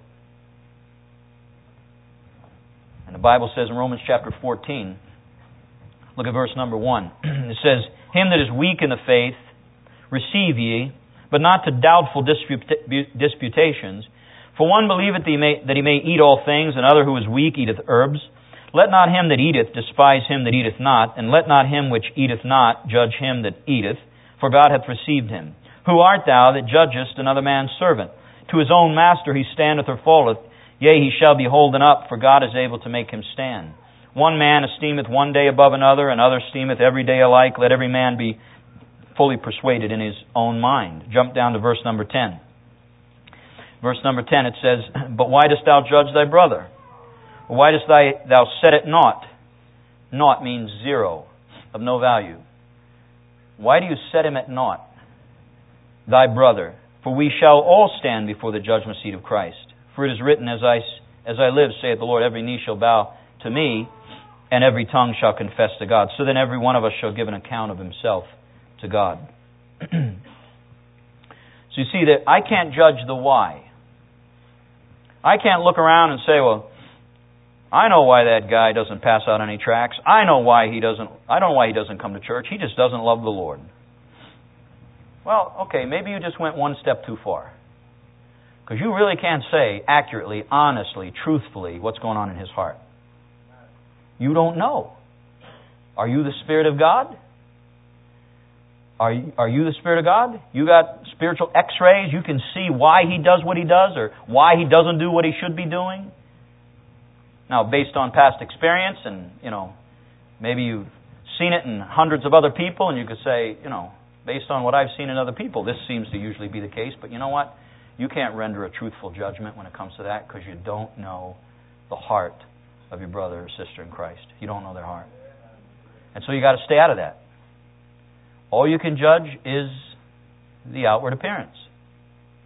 And the Bible says in Romans chapter fourteen, look at verse number one. It says, Him that is weak in the faith, receive ye, but not to doubtful disputations. For one believeth that he, may, that he may eat all things, and other who is weak eateth herbs. Let not him that eateth despise him that eateth not, and let not him which eateth not judge him that eateth, for God hath received him. Who art thou that judgest another man's servant? To his own master he standeth or falleth. Yea, he shall be holden up, for God is able to make him stand. One man esteemeth one day above another, and other esteemeth every day alike. Let every man be fully persuaded in his own mind. Jump down to verse number ten. Verse number ten, it says, But why dost thou judge thy brother? Or why dost thou, thou set at naught? Naught means zero, of no value. Why do you set him at naught? Thy brother. For we shall all stand before the judgment seat of Christ. For it is written, As I, as I live, saith the Lord, every knee shall bow to me, and every tongue shall confess to God. So then every one of us shall give an account of himself to God. So you see that I can't judge the why. I can't look around and say, well, I know why that guy doesn't pass out any tracts. I know why he doesn't, I don't know why he doesn't come to church. He just doesn't love the Lord. Well, okay, maybe you just went one step too far. Because you really can't say accurately, honestly, truthfully what's going on in his heart. You don't know. Are you the Spirit of God? Are you, are you the Spirit of God? You got spiritual x-rays? You can see why he does what he does or why he doesn't do what he should be doing? Now, based on past experience and, you know, maybe you've seen it in hundreds of other people and you could say, you know, based on what I've seen in other people, this seems to usually be the case. But you know what? You can't render a truthful judgment when it comes to that because you don't know the heart of your brother or sister in Christ. You don't know their heart. And so you got to stay out of that. All you can judge is the outward appearance. Right?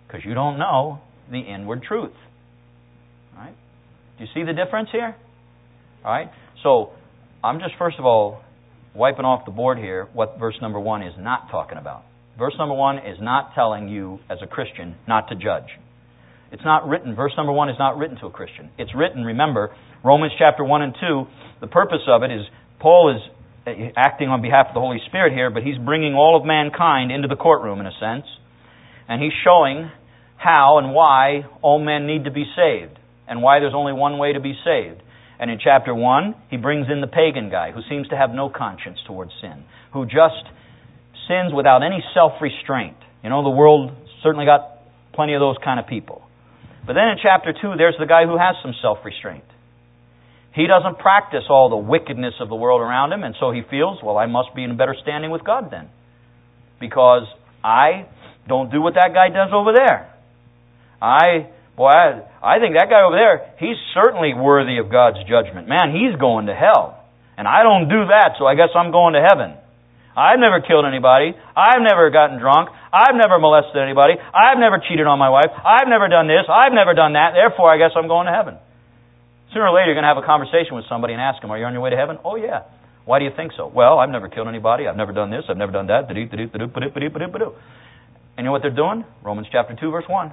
because you don't know the inward truth. All right? Do you see the difference here? All right? So, I'm just first of all wiping off the board here what verse number one is not talking about. Verse number one is not telling you, as a Christian, not to judge. It's not written, verse number one is not written to a Christian. It's written, remember, Romans chapter one and two, the purpose of it is, Paul is acting on behalf of the Holy Spirit here, but he's bringing all of mankind into the courtroom, in a sense, and he's showing how and why all men need to be saved, and why there's only one way to be saved. And in chapter one, he brings in the pagan guy, who seems to have no conscience towards sin, who just sins without any self-restraint. You know, the world certainly got plenty of those kind of people. But then in chapter two, there's the guy who has some self-restraint. He doesn't practice all the wickedness of the world around him, and so he feels, well, I must be in better standing with God then, because I don't do what that guy does over there. I, boy, I, I think that guy over there, he's certainly worthy of God's judgment. Man, he's going to hell. And I don't do that, so I guess I'm going to heaven. I've never killed anybody. I've never gotten drunk. I've never molested anybody. I've never cheated on my wife. I've never done this. I've never done that. Therefore, I guess I'm going to heaven. Sooner or later, you're going to have a conversation with somebody and ask them, are you on your way to heaven? Oh, yeah. Why do you think so? Well, I've never killed anybody. I've never done this. I've never done that. And you know what they're doing? Romans chapter two, verse one.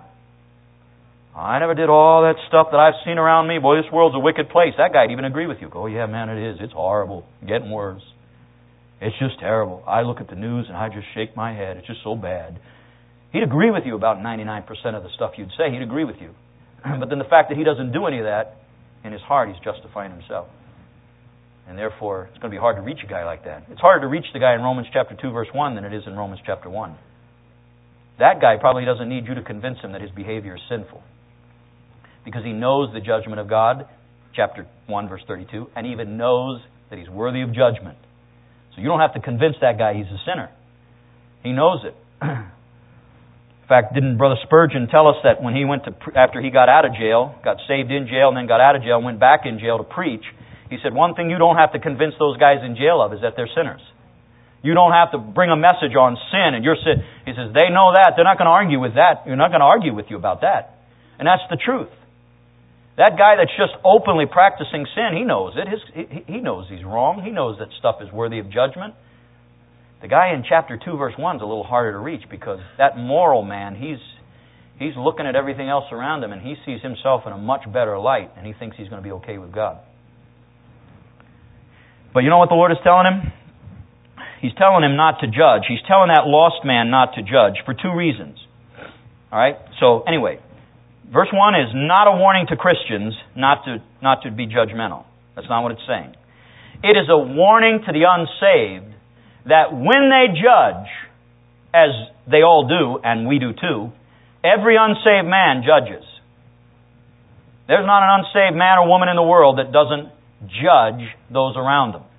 I never did all that stuff that I've seen around me. Boy, this world's a wicked place. That guy'd even agree with you. Oh, yeah, man, it is. It's horrible. Getting worse. It's just terrible. I look at the news and I just shake my head. It's just so bad. He'd agree with you about ninety-nine percent of the stuff you'd say. He'd agree with you. But then the fact that he doesn't do any of that, in his heart, he's justifying himself. And therefore, it's going to be hard to reach a guy like that. It's harder to reach the guy in Romans chapter two, verse one than it is in Romans chapter one. That guy probably doesn't need you to convince him that his behavior is sinful, because he knows the judgment of God, chapter one, verse thirty-two, and even knows that he's worthy of judgment. So you don't have to convince that guy he's a sinner. He knows it. In fact, didn't Brother Spurgeon tell us that when he went to, after he got out of jail, got saved in jail and then got out of jail and went back in jail to preach, he said, one thing you don't have to convince those guys in jail of is that they're sinners. You don't have to bring a message on sin and your sin. He says, they know that. They're not going to argue with that. You're not going to argue with you about that. And that's the truth. That guy that's just openly practicing sin, he knows it. His, he, he knows he's wrong. He knows that stuff is worthy of judgment. The guy in chapter two, verse one is a little harder to reach, because that moral man, he's he's looking at everything else around him and he sees himself in a much better light and he thinks he's going to be okay with God. But you know what the Lord is telling him? He's telling him not to judge. He's telling that lost man not to judge for two reasons. All right? So anyway, verse one is not a warning to Christians not to not to be judgmental. That's not what it's saying. It is a warning to the unsaved that when they judge, as they all do, and we do too, every unsaved man judges. There's not an unsaved man or woman in the world that doesn't judge those around them.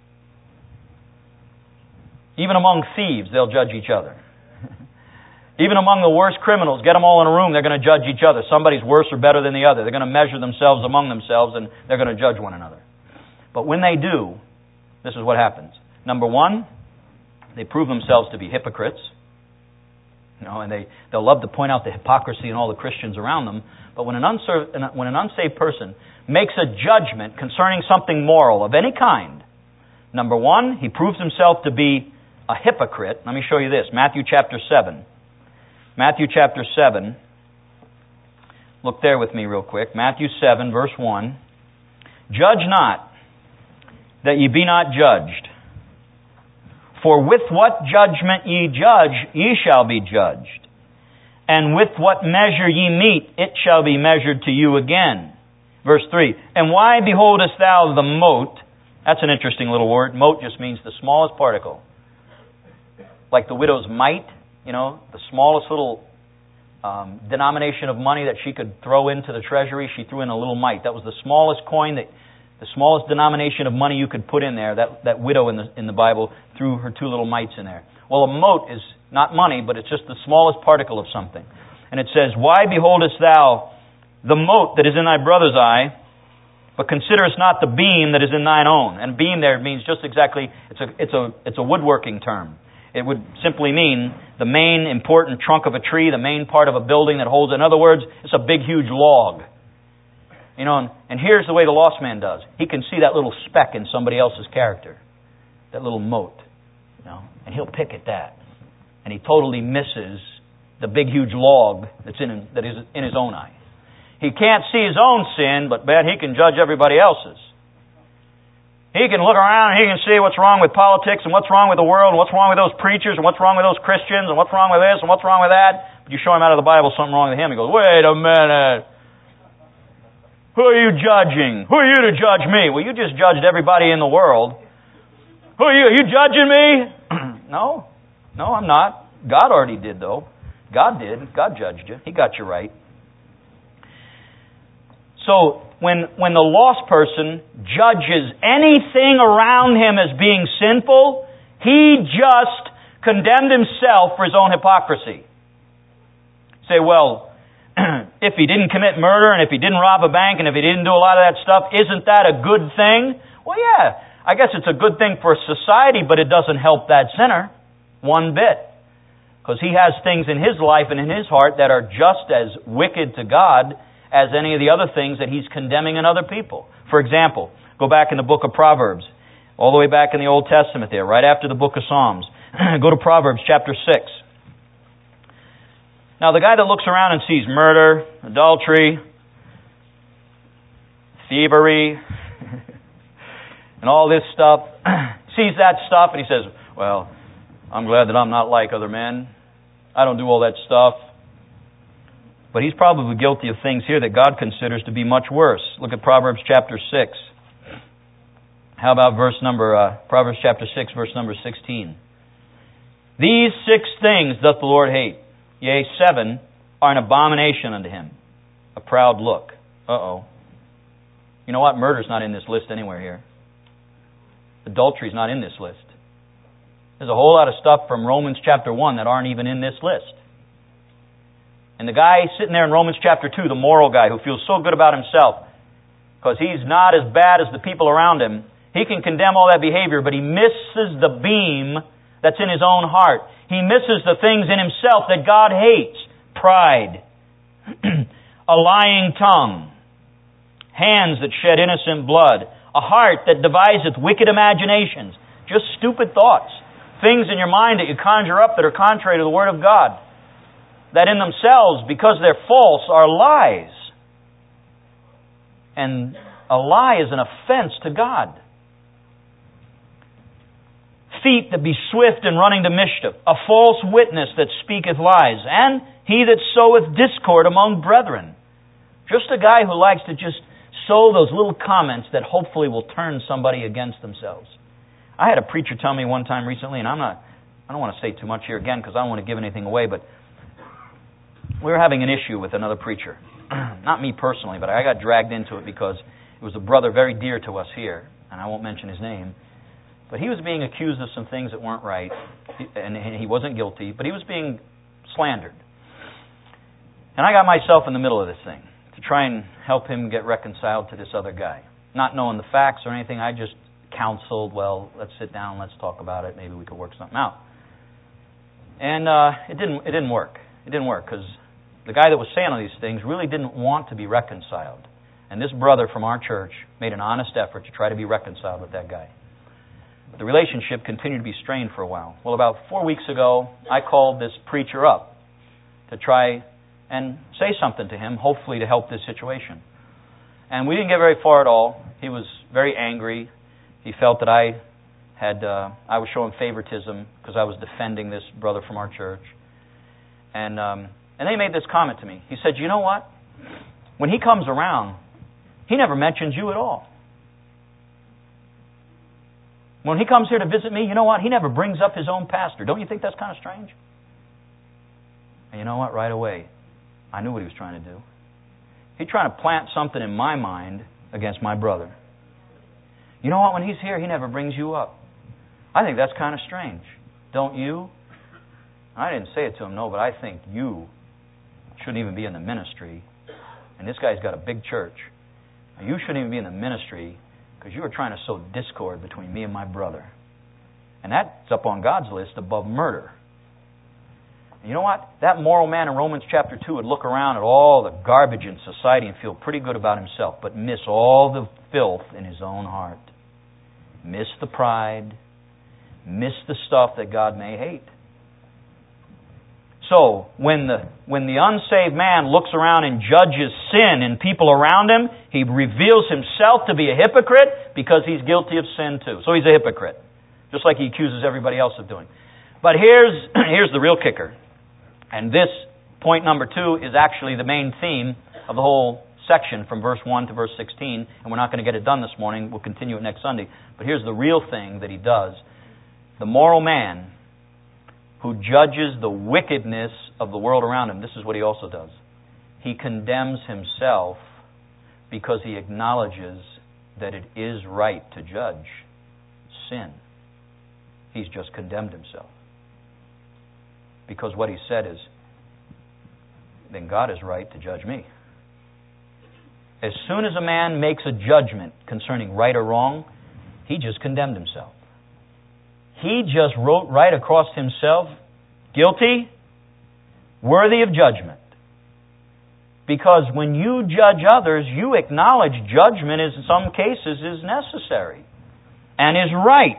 Even among thieves, they'll judge each other. Even among the worst criminals, get them all in a room, they're going to judge each other. Somebody's worse or better than the other. They're going to measure themselves among themselves and they're going to judge one another. But when they do, this is what happens. Number one, they prove themselves to be hypocrites. You know, and they, they'll love to point out the hypocrisy in all the Christians around them. But when an, unsaved, when an unsaved person makes a judgment concerning something moral of any kind, number one, he proves himself to be a hypocrite. Let me show you this. Matthew chapter seven. Matthew chapter seven. Look there with me real quick. Matthew seven, verse one. Judge not, that ye be not judged. For with what judgment ye judge, ye shall be judged. And with what measure ye meet, it shall be measured to you again. Verse three. And why beholdest thou the mote? That's an interesting little word. Mote just means the smallest particle. Like the widow's mite, you know, the smallest little um, denomination of money that she could throw into the treasury, she threw in a little mite. That was the smallest coin that The smallest denomination of money you could put in there, that, that widow in the in the Bible threw her two little mites in there. Well, a mote is not money, but it's just the smallest particle of something. And it says, why beholdest thou the mote that is in thy brother's eye, but considerest not the beam that is in thine own? And beam there means just exactly, it's a it's a it's a woodworking term. It would simply mean the main important trunk of a tree, the main part of a building that holds it. In other words, it's a big, huge log. You know, and, and here's the way the lost man does. He can see that little speck in somebody else's character, that little mote, you know, and he'll pick at that. And he totally misses the big, huge log that's in that is in his own eye. He can't see his own sin, but man, he can judge everybody else's. He can look around and he can see what's wrong with politics and what's wrong with the world and what's wrong with those preachers and what's wrong with those Christians and what's wrong with this and what's wrong with that. But you show him out of the Bible something wrong with him, he goes, wait a minute. Who are you judging? Who are you to judge me? Well, you just judged everybody in the world. Who are you? Are you judging me? No. No, I'm not. God already did, though. God did. God judged you. He got you right. So, when when the lost person judges anything around him as being sinful, he just condemned himself for his own hypocrisy. Say, well, if he didn't commit murder and if he didn't rob a bank and if he didn't do a lot of that stuff, isn't that a good thing? Well, yeah, I guess it's a good thing for society, but it doesn't help that sinner one bit. Because he has things in his life and in his heart that are just as wicked to God as any of the other things that he's condemning in other people. For example, go back in the book of Proverbs, all the way back in the Old Testament there, right after the book of Psalms. Go to Proverbs chapter six. Now, the guy that looks around and sees murder, adultery, thievery, and all this stuff, sees that stuff and he says, well, I'm glad that I'm not like other men. I don't do all that stuff. But he's probably guilty of things here that God considers to be much worse. Look at Proverbs chapter six. How about verse number, uh, Proverbs chapter six, verse number sixteen. These six things doth the Lord hate. Yea, seven are an abomination unto him. A proud look. Uh-oh. You know what? Murder's not in this list anywhere here. Adultery's not in this list. There's a whole lot of stuff from Romans chapter one that aren't even in this list. And the guy sitting there in Romans chapter two, the moral guy who feels so good about himself, because he's not as bad as the people around him, he can condemn all that behavior, but he misses the beam that's in his own heart. He misses the things in himself that God hates. Pride, a lying tongue, hands that shed innocent blood, a heart that deviseth wicked imaginations, just stupid thoughts, things in your mind that you conjure up that are contrary to the Word of God, that in themselves, because they're false, are lies. And a lie is an offense to God. Feet that be swift in running to mischief, a false witness that speaketh lies, and he that soweth discord among brethren. Just a guy who likes to just sow those little comments that hopefully will turn somebody against themselves. I had a preacher tell me one time recently, and I'm not, I don't want to say too much here again because I don't want to give anything away, but we were having an issue with another preacher. Not me personally, but I got dragged into it because it was a brother very dear to us here, and I won't mention his name. But he was being accused of some things that weren't right, and he wasn't guilty, but he was being slandered. And I got myself in the middle of this thing to try and help him get reconciled to this other guy. Not knowing the facts or anything, I just counseled, well, let's sit down, let's talk about it, maybe we could work something out. And uh, it didn't. It didn't work. It didn't work because the guy that was saying all these things really didn't want to be reconciled. And this brother from our church made an honest effort to try to be reconciled with that guy. But the relationship continued to be strained for a while. Well, about four weeks ago, I called this preacher up to try and say something to him, hopefully to help this situation. And we didn't get very far at all. He was very angry. He felt that I had uh, I was showing favoritism because I was defending this brother from our church. And um, and they made this comment to me. He said, you know what? When he comes around, he never mentions you at all. When he comes here to visit me, you know what? He never brings up his own pastor. Don't you think that's kind of strange? And you know what? Right away, I knew what he was trying to do. He's trying to plant something in my mind against my brother. You know what? When he's here, he never brings you up. I think that's kind of strange. Don't you? I didn't say it to him, no, but I think you shouldn't even be in the ministry. And this guy's got a big church. You shouldn't even be in the ministry because you are trying to sow discord between me and my brother. And that's up on God's list above murder. And you know what? That moral man in Romans chapter two would look around at all the garbage in society and feel pretty good about himself, but miss all the filth in his own heart. Miss the pride. Miss the stuff that God may hate. So, when the when the unsaved man looks around and judges sin in people around him, he reveals himself to be a hypocrite because he's guilty of sin too. So he's a hypocrite, just like he accuses everybody else of doing. But here's here's the real kicker. And this, point number two, is actually the main theme of the whole section from verse one to verse sixteen. And we're not going to get it done this morning. We'll continue it next Sunday. But here's the real thing that he does. The moral man who judges the wickedness of the world around him, this is what he also does. He condemns himself because he acknowledges that it is right to judge sin. He's just condemned himself. Because what he said is, then God is right to judge me. As soon as a man makes a judgment concerning right or wrong, he just condemned himself. He just wrote right across himself, guilty, worthy of judgment. Because when you judge others, you acknowledge judgment is, in some cases, is necessary and is right.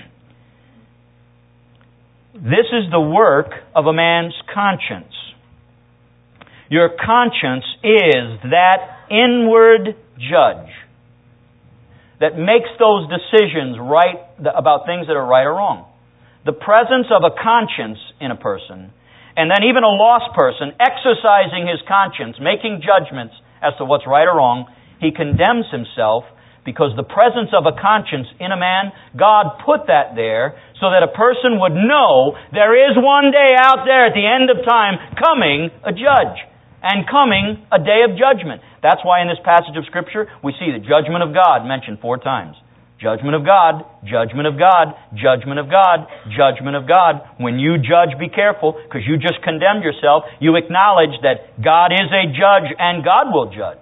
This is the work of a man's conscience. Your conscience is that inward judge that makes those decisions right about things that are right or wrong. The presence of a conscience in a person, and then even a lost person exercising his conscience, making judgments as to what's right or wrong, he condemns himself because the presence of a conscience in a man, God put that there so that a person would know there is one day out there at the end of time coming a judge and coming a day of judgment. That's why in this passage of Scripture we see the judgment of God mentioned four times. Judgment of God, judgment of God, judgment of God, judgment of God. When you judge, be careful, because you just condemned yourself. You acknowledge that God is a judge and God will judge.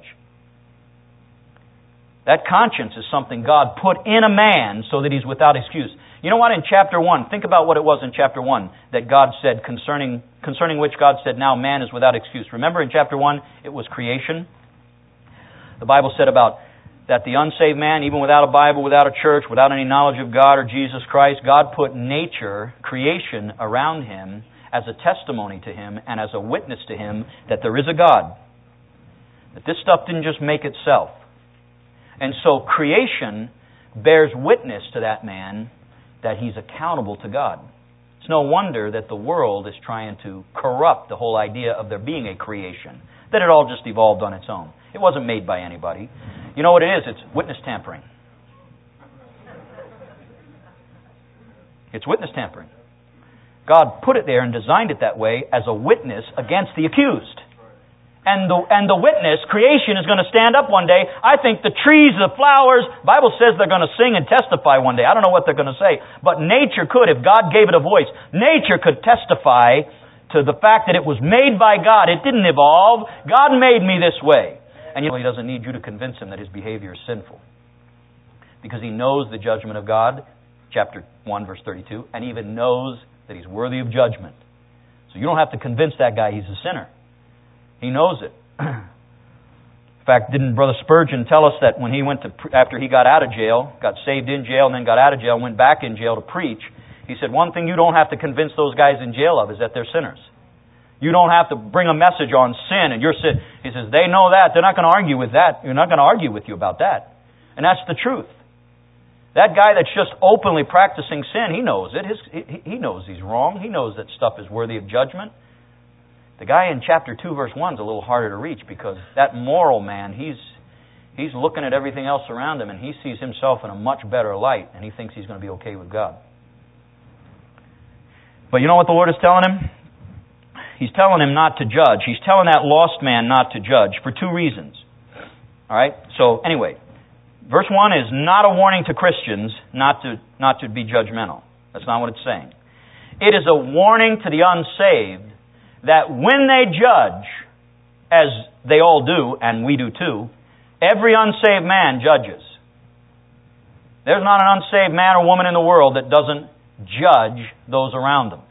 That conscience is something God put in a man so that he's without excuse. You know what? In chapter one, think about what it was in chapter one that God said concerning concerning which God said, now man is without excuse. Remember in chapter one, it was creation. The Bible said about that the unsaved man, even without a Bible, without a church, without any knowledge of God or Jesus Christ, God put nature, creation around him as a testimony to him and as a witness to him that there is a God. That this stuff didn't just make itself. And so creation bears witness to that man that he's accountable to God. It's no wonder that the world is trying to corrupt the whole idea of there being a creation, that it all just evolved on its own. It wasn't made by anybody. You know what it is? It's witness tampering. It's witness tampering. God put it there and designed it that way as a witness against the accused. And the, and the witness, creation, is going to stand up one day. I think the trees, the flowers, the Bible says they're going to sing and testify one day. I don't know what they're going to say. But nature could, if God gave it a voice, nature could testify to the fact that it was made by God. It didn't evolve. God made me this way. And you know, He doesn't need you to convince Him that His behavior is sinful. Because He knows the judgment of God, chapter one, verse thirty-two, and He even knows that He's worthy of judgment. So you don't have to convince that guy He's a sinner. He knows it. In fact, didn't Brother Spurgeon tell us that when he went to, after he got out of jail, got saved in jail and then got out of jail and went back in jail to preach, he said, one thing you don't have to convince those guys in jail of is that they're sinners. You don't have to bring a message on sin and your sin. He says, they know that. They're not going to argue with that. They're not going to argue with you about that. And that's the truth. That guy that's just openly practicing sin, he knows it. His, he, he knows he's wrong. He knows that stuff is worthy of judgment. The guy in chapter two, verse one is a little harder to reach because that moral man, he's he's looking at everything else around him and he sees himself in a much better light and he thinks he's going to be okay with God. But you know what the Lord is telling him? He's telling him not to judge. He's telling that lost man not to judge for two reasons. All right? So anyway, verse one is not a warning to Christians not to not to be judgmental. That's not what it's saying. It is a warning to the unsaved that when they judge, as they all do, and we do too, every unsaved man judges. There's not an unsaved man or woman in the world that doesn't judge those around them.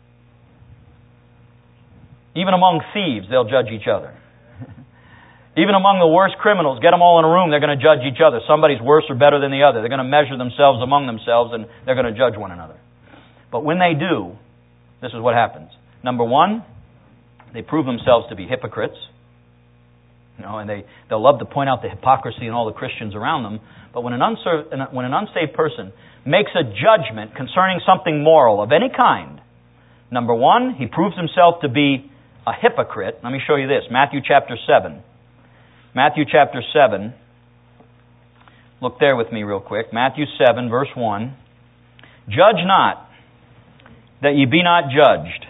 Even among thieves, they'll judge each other. Even among the worst criminals, get them all in a room, they're going to judge each other. Somebody's worse or better than the other. They're going to measure themselves among themselves, and they're going to judge one another. But when they do, this is what happens. Number one, they prove themselves to be hypocrites. You know, and they, they'll love to point out the hypocrisy in all the Christians around them. But when an, unser- when an unsaved person makes a judgment concerning something moral of any kind, number one, he proves himself to be a hypocrite. Let me show you this. Matthew chapter seven. Matthew chapter seven. Look there with me real quick. Matthew seven, verse one. Judge not, that ye be not judged.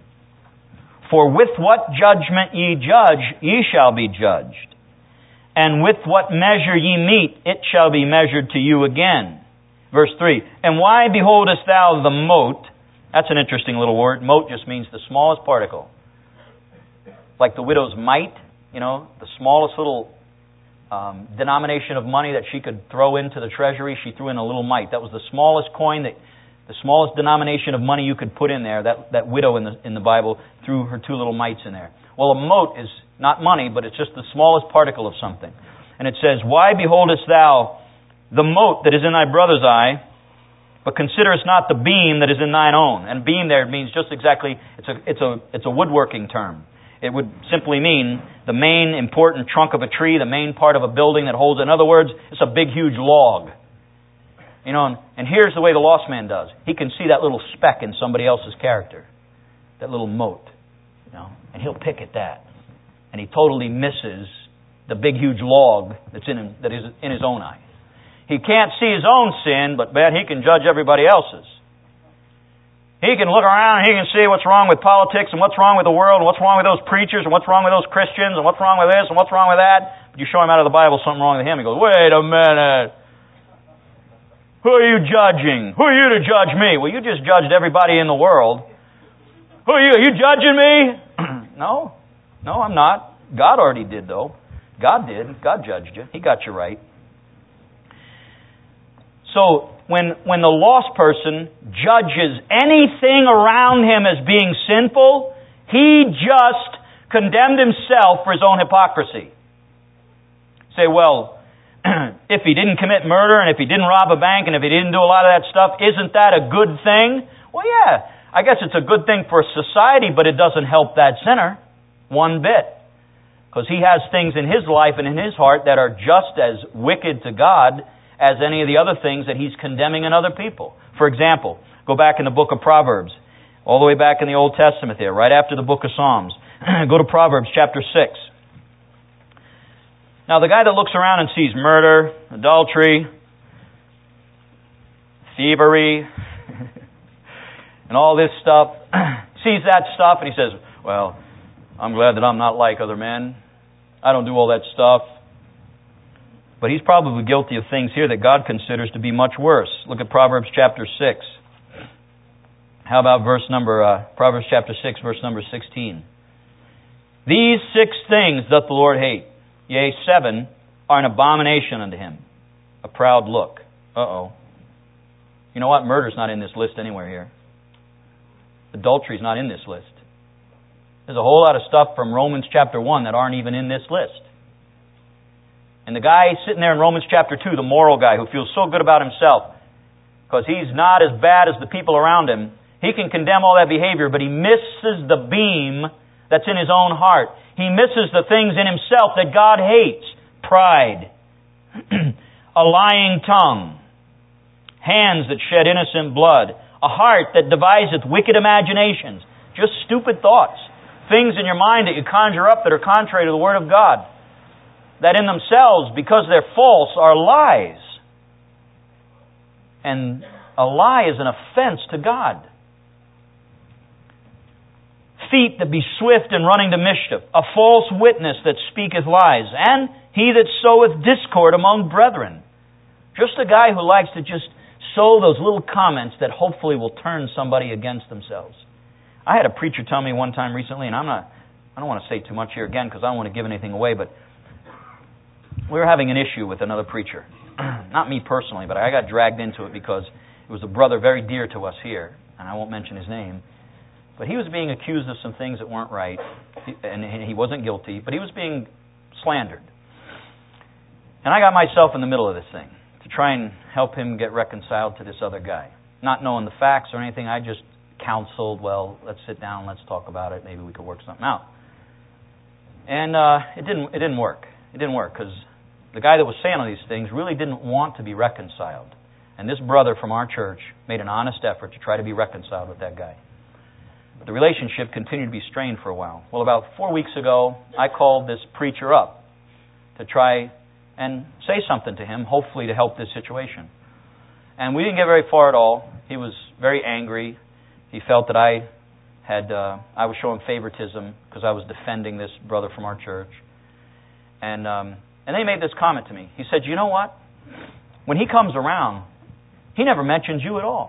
For with what judgment ye judge, ye shall be judged. And with what measure ye meet, it shall be measured to you again. Verse three. And why beholdest thou the mote? That's an interesting little word. Mote just means the smallest particle. Like the widow's mite, you know, the smallest little um, denomination of money that she could throw into the treasury, she threw in a little mite. That was the smallest coin, that, the smallest denomination of money you could put in there. That, that widow in the, in the Bible threw her two little mites in there. Well, a mote is not money, but it's just the smallest particle of something. And it says, Why beholdest thou the mote that is in thy brother's eye, but considerest not the beam that is in thine own? And beam there means just exactly, it's a, it's a, it's a woodworking term. It would simply mean the main important trunk of a tree, the main part of a building that holds it. In other words, it's a big, huge log. You know, and, and here's the way the lost man does. He can see that little speck in somebody else's character, that little mote, you know, and he'll pick at that. And he totally misses the big, huge log that's in him, that is in his own eye. He can't see his own sin, but man, he can judge everybody else's. He can look around and he can see what's wrong with politics and what's wrong with the world and what's wrong with those preachers and what's wrong with those Christians and what's wrong with this and what's wrong with that. But you show him out of the Bible something wrong with him, he goes, wait a minute. Who are you judging? Who are you to judge me? Well, you just judged everybody in the world. Who are you? Are you judging me? No. No, I'm not. God already did, though. God did. God judged you. He got you right. So, when when the lost person judges anything around him as being sinful, he just condemned himself for his own hypocrisy. Say, well, if he didn't commit murder, and if he didn't rob a bank, and if he didn't do a lot of that stuff, isn't that a good thing? Well, yeah, I guess it's a good thing for society, but it doesn't help that sinner one bit. Because he has things in his life and in his heart that are just as wicked to God as any of the other things that he's condemning in other people. For example, go back in the book of Proverbs, all the way back in the Old Testament there, right after the book of Psalms. Go to Proverbs chapter six. Now, the guy that looks around and sees murder, adultery, thievery, and all this stuff, sees that stuff and he says, well, I'm glad that I'm not like other men. I don't do all that stuff. But he's probably guilty of things here that God considers to be much worse. Look at Proverbs chapter six. How about verse number, uh, Proverbs chapter six, verse number sixteen. These six things doth the Lord hate. Yea, seven are an abomination unto him. A proud look. Uh-oh. You know what? Murder's not in this list anywhere here. Adultery's not in this list. There's a whole lot of stuff from Romans chapter one that aren't even in this list. And the guy sitting there in Romans chapter two, the moral guy who feels so good about himself, because he's not as bad as the people around him, he can condemn all that behavior, but he misses the beam that's in his own heart. He misses the things in himself that God hates. Pride, a lying tongue, hands that shed innocent blood, a heart that deviseth wicked imaginations, just stupid thoughts, things in your mind that you conjure up that are contrary to the Word of God, that in themselves, because they're false, are lies. And a lie is an offense to God. Feet that be swift in running to mischief, a false witness that speaketh lies, and he that soweth discord among brethren. Just a guy who likes to just sow those little comments that hopefully will turn somebody against themselves. I had a preacher tell me one time recently, and I'm not, I don't want to say too much here again because I don't want to give anything away, but we were having an issue with another preacher. Not me personally, but I got dragged into it because It was a brother very dear to us here, and I won't mention his name. But he was being accused of some things that weren't right, and he wasn't guilty, but he was being slandered. And I got myself in the middle of this thing to try and help him get reconciled to this other guy. Not knowing the facts or anything, I just counseled, well, let's sit down, let's talk about it, maybe we could work something out. And uh, it didn't it didn't work. It didn't work because the guy that was saying all these things really didn't want to be reconciled. And this brother from our church made an honest effort to try to be reconciled with that guy. But the relationship continued to be strained for a while. Well, about four weeks ago, I called this preacher up to try and say something to him, hopefully to help this situation. And we didn't get very far at all. He was very angry. He felt that I had uh, I was showing favoritism because I was defending this brother from our church. And um, and then he made this comment to me. He said, you know what? When he comes around, he never mentions you at all.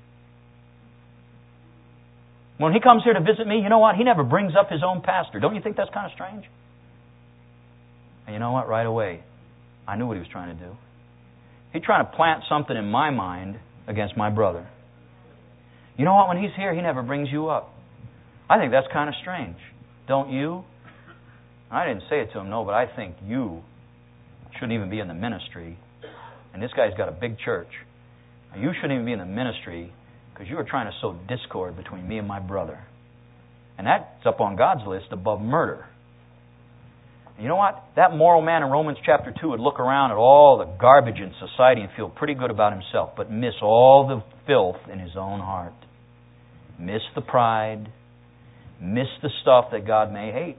When he comes here to visit me, you know what? He never brings up his own pastor. Don't you think that's kind of strange? And you know what? Right away, I knew what he was trying to do. He's trying to plant something in my mind against my brother. You know what? When he's here, he never brings you up. I think that's kind of strange. Don't you? I didn't say it to him, no, but I think you shouldn't even be in the ministry. And this guy's got a big church. You shouldn't even be in the ministry because you are trying to sow discord between me and my brother. And that's up on God's list above murder. And you know what? That moral man in Romans chapter two would look around at all the garbage in society and feel pretty good about himself, but miss all the filth in his own heart. Miss the pride. Miss the stuff that God may hate.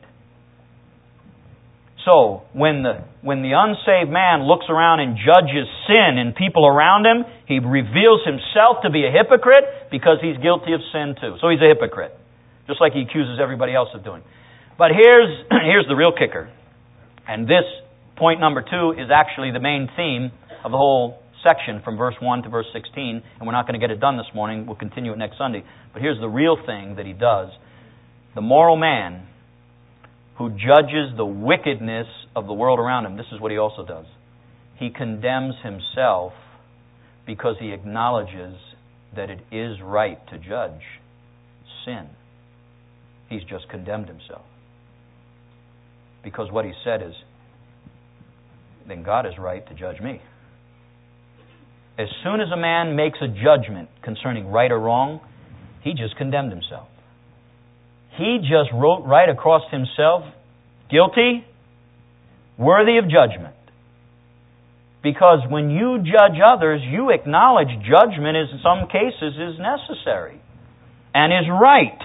So, when the when the unsaved man looks around and judges sin in people around him, he reveals himself to be a hypocrite because he's guilty of sin too. So he's a hypocrite, just like he accuses everybody else of doing. But here's here's the real kicker. And this, point number two, is actually the main theme of the whole section from verse one to verse sixteen. And we're not going to get it done this morning. We'll continue it next Sunday. But here's the real thing that he does. The moral man who judges the wickedness of the world around him, this is what he also does. He condemns himself because he acknowledges that it is right to judge sin. He's just condemned himself. Because what he said is, then God is right to judge me. As soon as a man makes a judgment concerning right or wrong, he just condemned himself. He just wrote right across himself, guilty, worthy of judgment. Because when you judge others, you acknowledge judgment is, in some cases, is necessary and is right.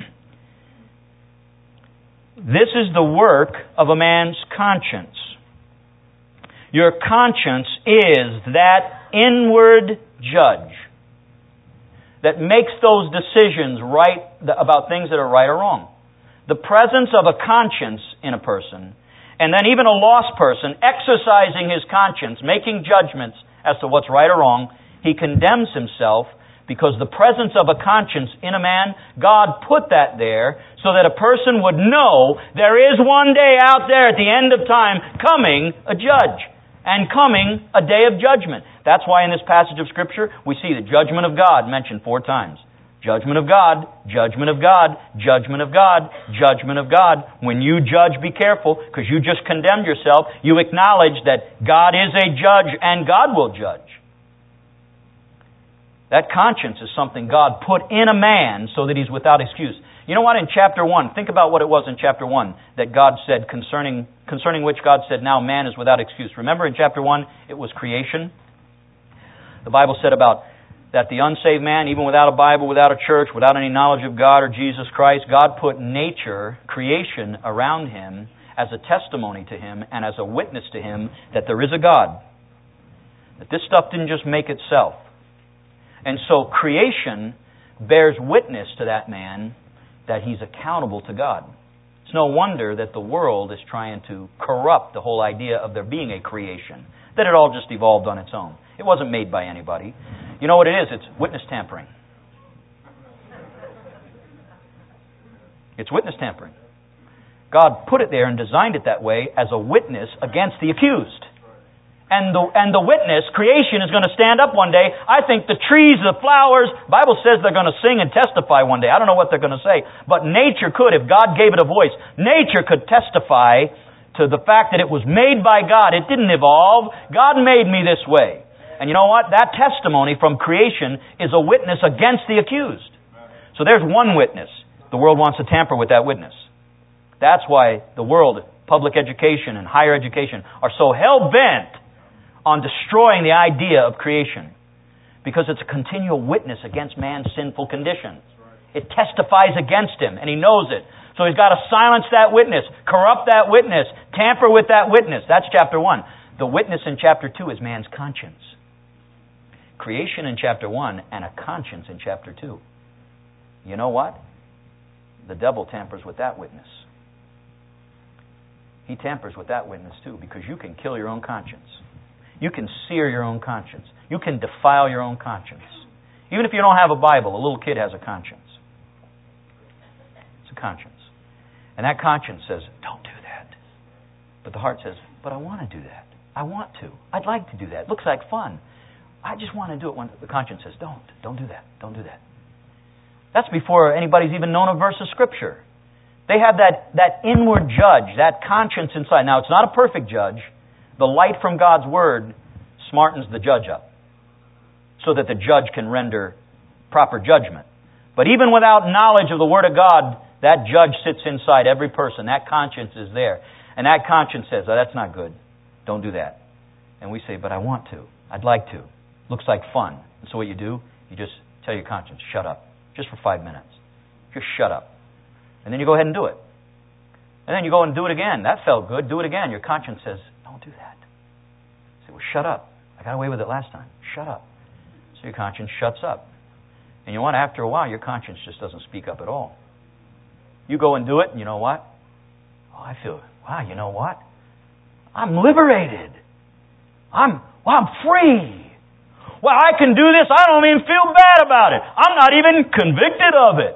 This is the work of a man's conscience. Your conscience is that inward judge that makes those decisions right about things that are right or wrong. The presence of a conscience in a person, and then even a lost person exercising his conscience, making judgments as to what's right or wrong, he condemns himself because the presence of a conscience in a man, God put that there so that a person would know there is one day out there at the end of time coming a judge and coming a day of judgment. That's why in this passage of Scripture we see the judgment of God mentioned four times. Judgment of God, judgment of God, judgment of God, judgment of God. When you judge, be careful, because you just condemned yourself. You acknowledge that God is a judge and God will judge. That conscience is something God put in a man so that he's without excuse. You know what? In chapter one, think about what it was in chapter one that God said concerning concerning which God said, now man is without excuse. Remember in chapter one, it was creation. The Bible said about that the unsaved man, even without a Bible, without a church, without any knowledge of God or Jesus Christ, God put nature, creation around him as a testimony to him and as a witness to him that there is a God. That this stuff didn't just make itself. And so creation bears witness to that man that he's accountable to God. It's no wonder that the world is trying to corrupt the whole idea of there being a creation, that it all just evolved on its own. It wasn't made by anybody. You know what it is? It's witness tampering. It's witness tampering. God put it there and designed it that way as a witness against the accused. And the, and the witness, creation, is going to stand up one day. I think the trees, the flowers, the Bible says they're going to sing and testify one day. I don't know what they're going to say. But nature could, if God gave it a voice. Nature could testify to the fact that it was made by God. It didn't evolve. God made me this way. And you know what? That testimony from creation is a witness against the accused. So there's one witness. The world wants to tamper with that witness. That's why the world, public education and higher education, are so hell-bent on destroying the idea of creation, because it's a continual witness against man's sinful condition. It testifies against him, and he knows it. So he's got to silence that witness, corrupt that witness, tamper with that witness. That's chapter one. The witness in chapter two is man's conscience. Creation in chapter one and a conscience in chapter two. You know what? The devil tampers with that witness. He tampers with that witness too, because you can kill your own conscience. You can sear your own conscience. You can defile your own conscience. Even if you don't have a Bible, a little kid has a conscience. It's a conscience. And that conscience says, don't do that. But the heart says, but I want to do that. I want to. I'd like to do that. It looks like fun. I just want to do it. When the conscience says, don't. Don't do that. Don't do that. That's before anybody's even known a verse of Scripture. They have that, that inward judge, that conscience inside. Now, it's not a perfect judge. The light from God's Word smartens the judge up so that the judge can render proper judgment. But even without knowledge of the Word of God, that judge sits inside every person. That conscience is there. And that conscience says, oh, that's not good. Don't do that. And we say, but I want to. I'd like to. Looks like fun. And so what you do, you just tell your conscience, shut up. Just for five minutes. Just shut up. And then you go ahead and do it. And then you go and do it again. That felt good. Do it again. Your conscience says, don't do that. You say, well, shut up. I got away with it last time. Shut up. So your conscience shuts up. And you know what? After a while, your conscience just doesn't speak up at all. You go and do it, and you know what? Oh, I feel, wow, you know what? I'm liberated. I'm, well, I'm free. Well, I can do this. I don't even feel bad about it. I'm not even convicted of it.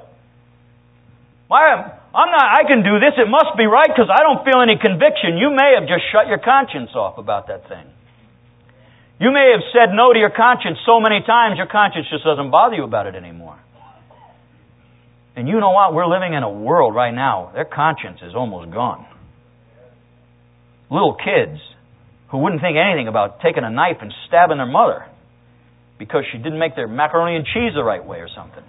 Why? I'm not, I can do this. It must be right because I don't feel any conviction. You may have just shut your conscience off about that thing. You may have said no to your conscience so many times your conscience just doesn't bother you about it anymore. And you know what? We're living in a world right now, their conscience is almost gone. Little kids who wouldn't think anything about taking a knife and stabbing their mother because she didn't make their macaroni and cheese the right way or something.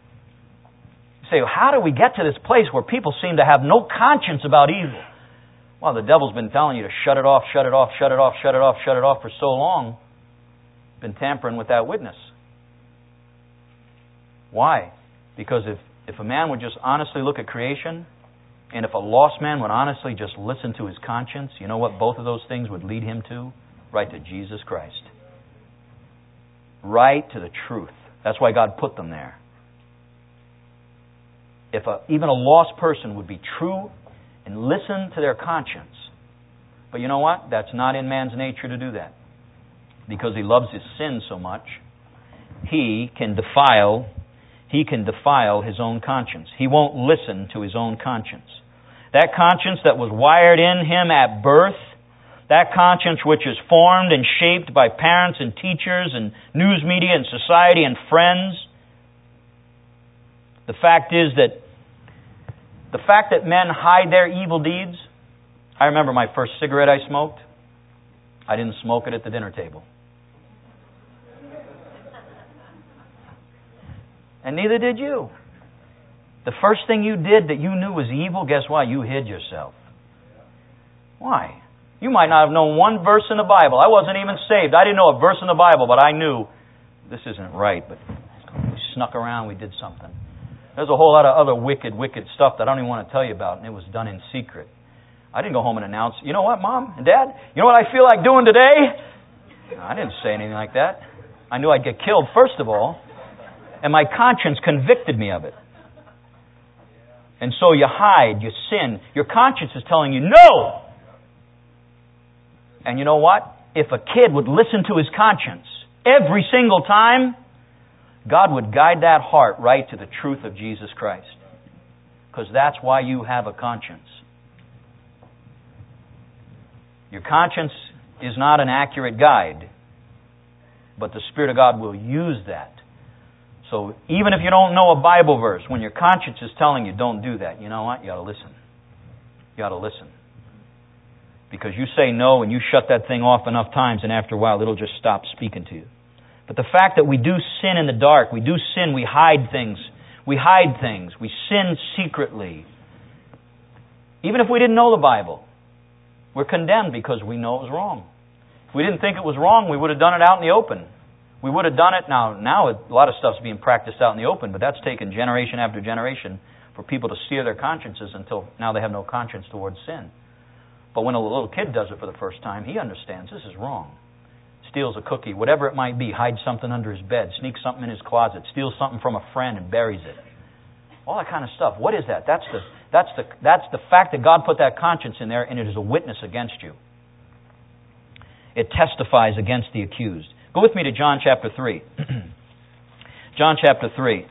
You say, well, how do we get to this place where people seem to have no conscience about evil? Well, the devil's been telling you to shut it off, shut it off, shut it off, shut it off, shut it off for so long. Been tampering with that witness. Why? Because if, if a man would just honestly look at creation, and if a lost man would honestly just listen to his conscience, you know what both of those things would lead him to? Right to Jesus Christ. Right to the truth. That's why God put them there. If a, even a lost person would be true and listen to their conscience. But you know what? That's not in man's nature to do that. Because he loves his sin so much, he can defile, he can defile his own conscience. He won't listen to his own conscience. That conscience that was wired in him at birth, that conscience which is formed and shaped by parents and teachers and news media and society and friends. The fact is that the fact that men hide their evil deeds. I remember my first cigarette I smoked. I didn't smoke it at the dinner table. And neither did you. The first thing you did that you knew was evil, guess what? You hid yourself. Why? You might not have known one verse in the Bible. I wasn't even saved. I didn't know a verse in the Bible, but I knew this isn't right. But we snuck around, we did something. There's a whole lot of other wicked, wicked stuff that I don't even want to tell you about, and it was done in secret. I didn't go home and announce, you know what, Mom and Dad? You know what I feel like doing today? No, I didn't say anything like that. I knew I'd get killed, first of all, and my conscience convicted me of it. And so you hide, you sin. Your conscience is telling you, no! And you know what? If a kid would listen to his conscience every single time, God would guide that heart right to the truth of Jesus Christ. Because that's why you have a conscience. Your conscience is not an accurate guide, but the Spirit of God will use that. So even if you don't know a Bible verse, when your conscience is telling you don't do that, you know what? You ought to listen. You ought to listen. Because you say no and you shut that thing off enough times, and after a while it'll just stop speaking to you. But the fact that we do sin in the dark, we do sin, we hide things. We hide things. We sin secretly. Even if we didn't know the Bible, we're condemned because we know it was wrong. If we didn't think it was wrong, we would have done it out in the open. We would have done it. Now, now a lot of stuff's being practiced out in the open, but that's taken generation after generation for people to sear their consciences until now they have no conscience towards sin. But when a little kid does it for the first time, he understands this is wrong. Steals a cookie, whatever it might be, hides something under his bed, sneaks something in his closet, steals something from a friend and buries it. All that kind of stuff. What is that? That's the that's the that's the fact that God put that conscience in there, and it is a witness against you. It testifies against the accused. Go with me to John chapter three. John chapter three.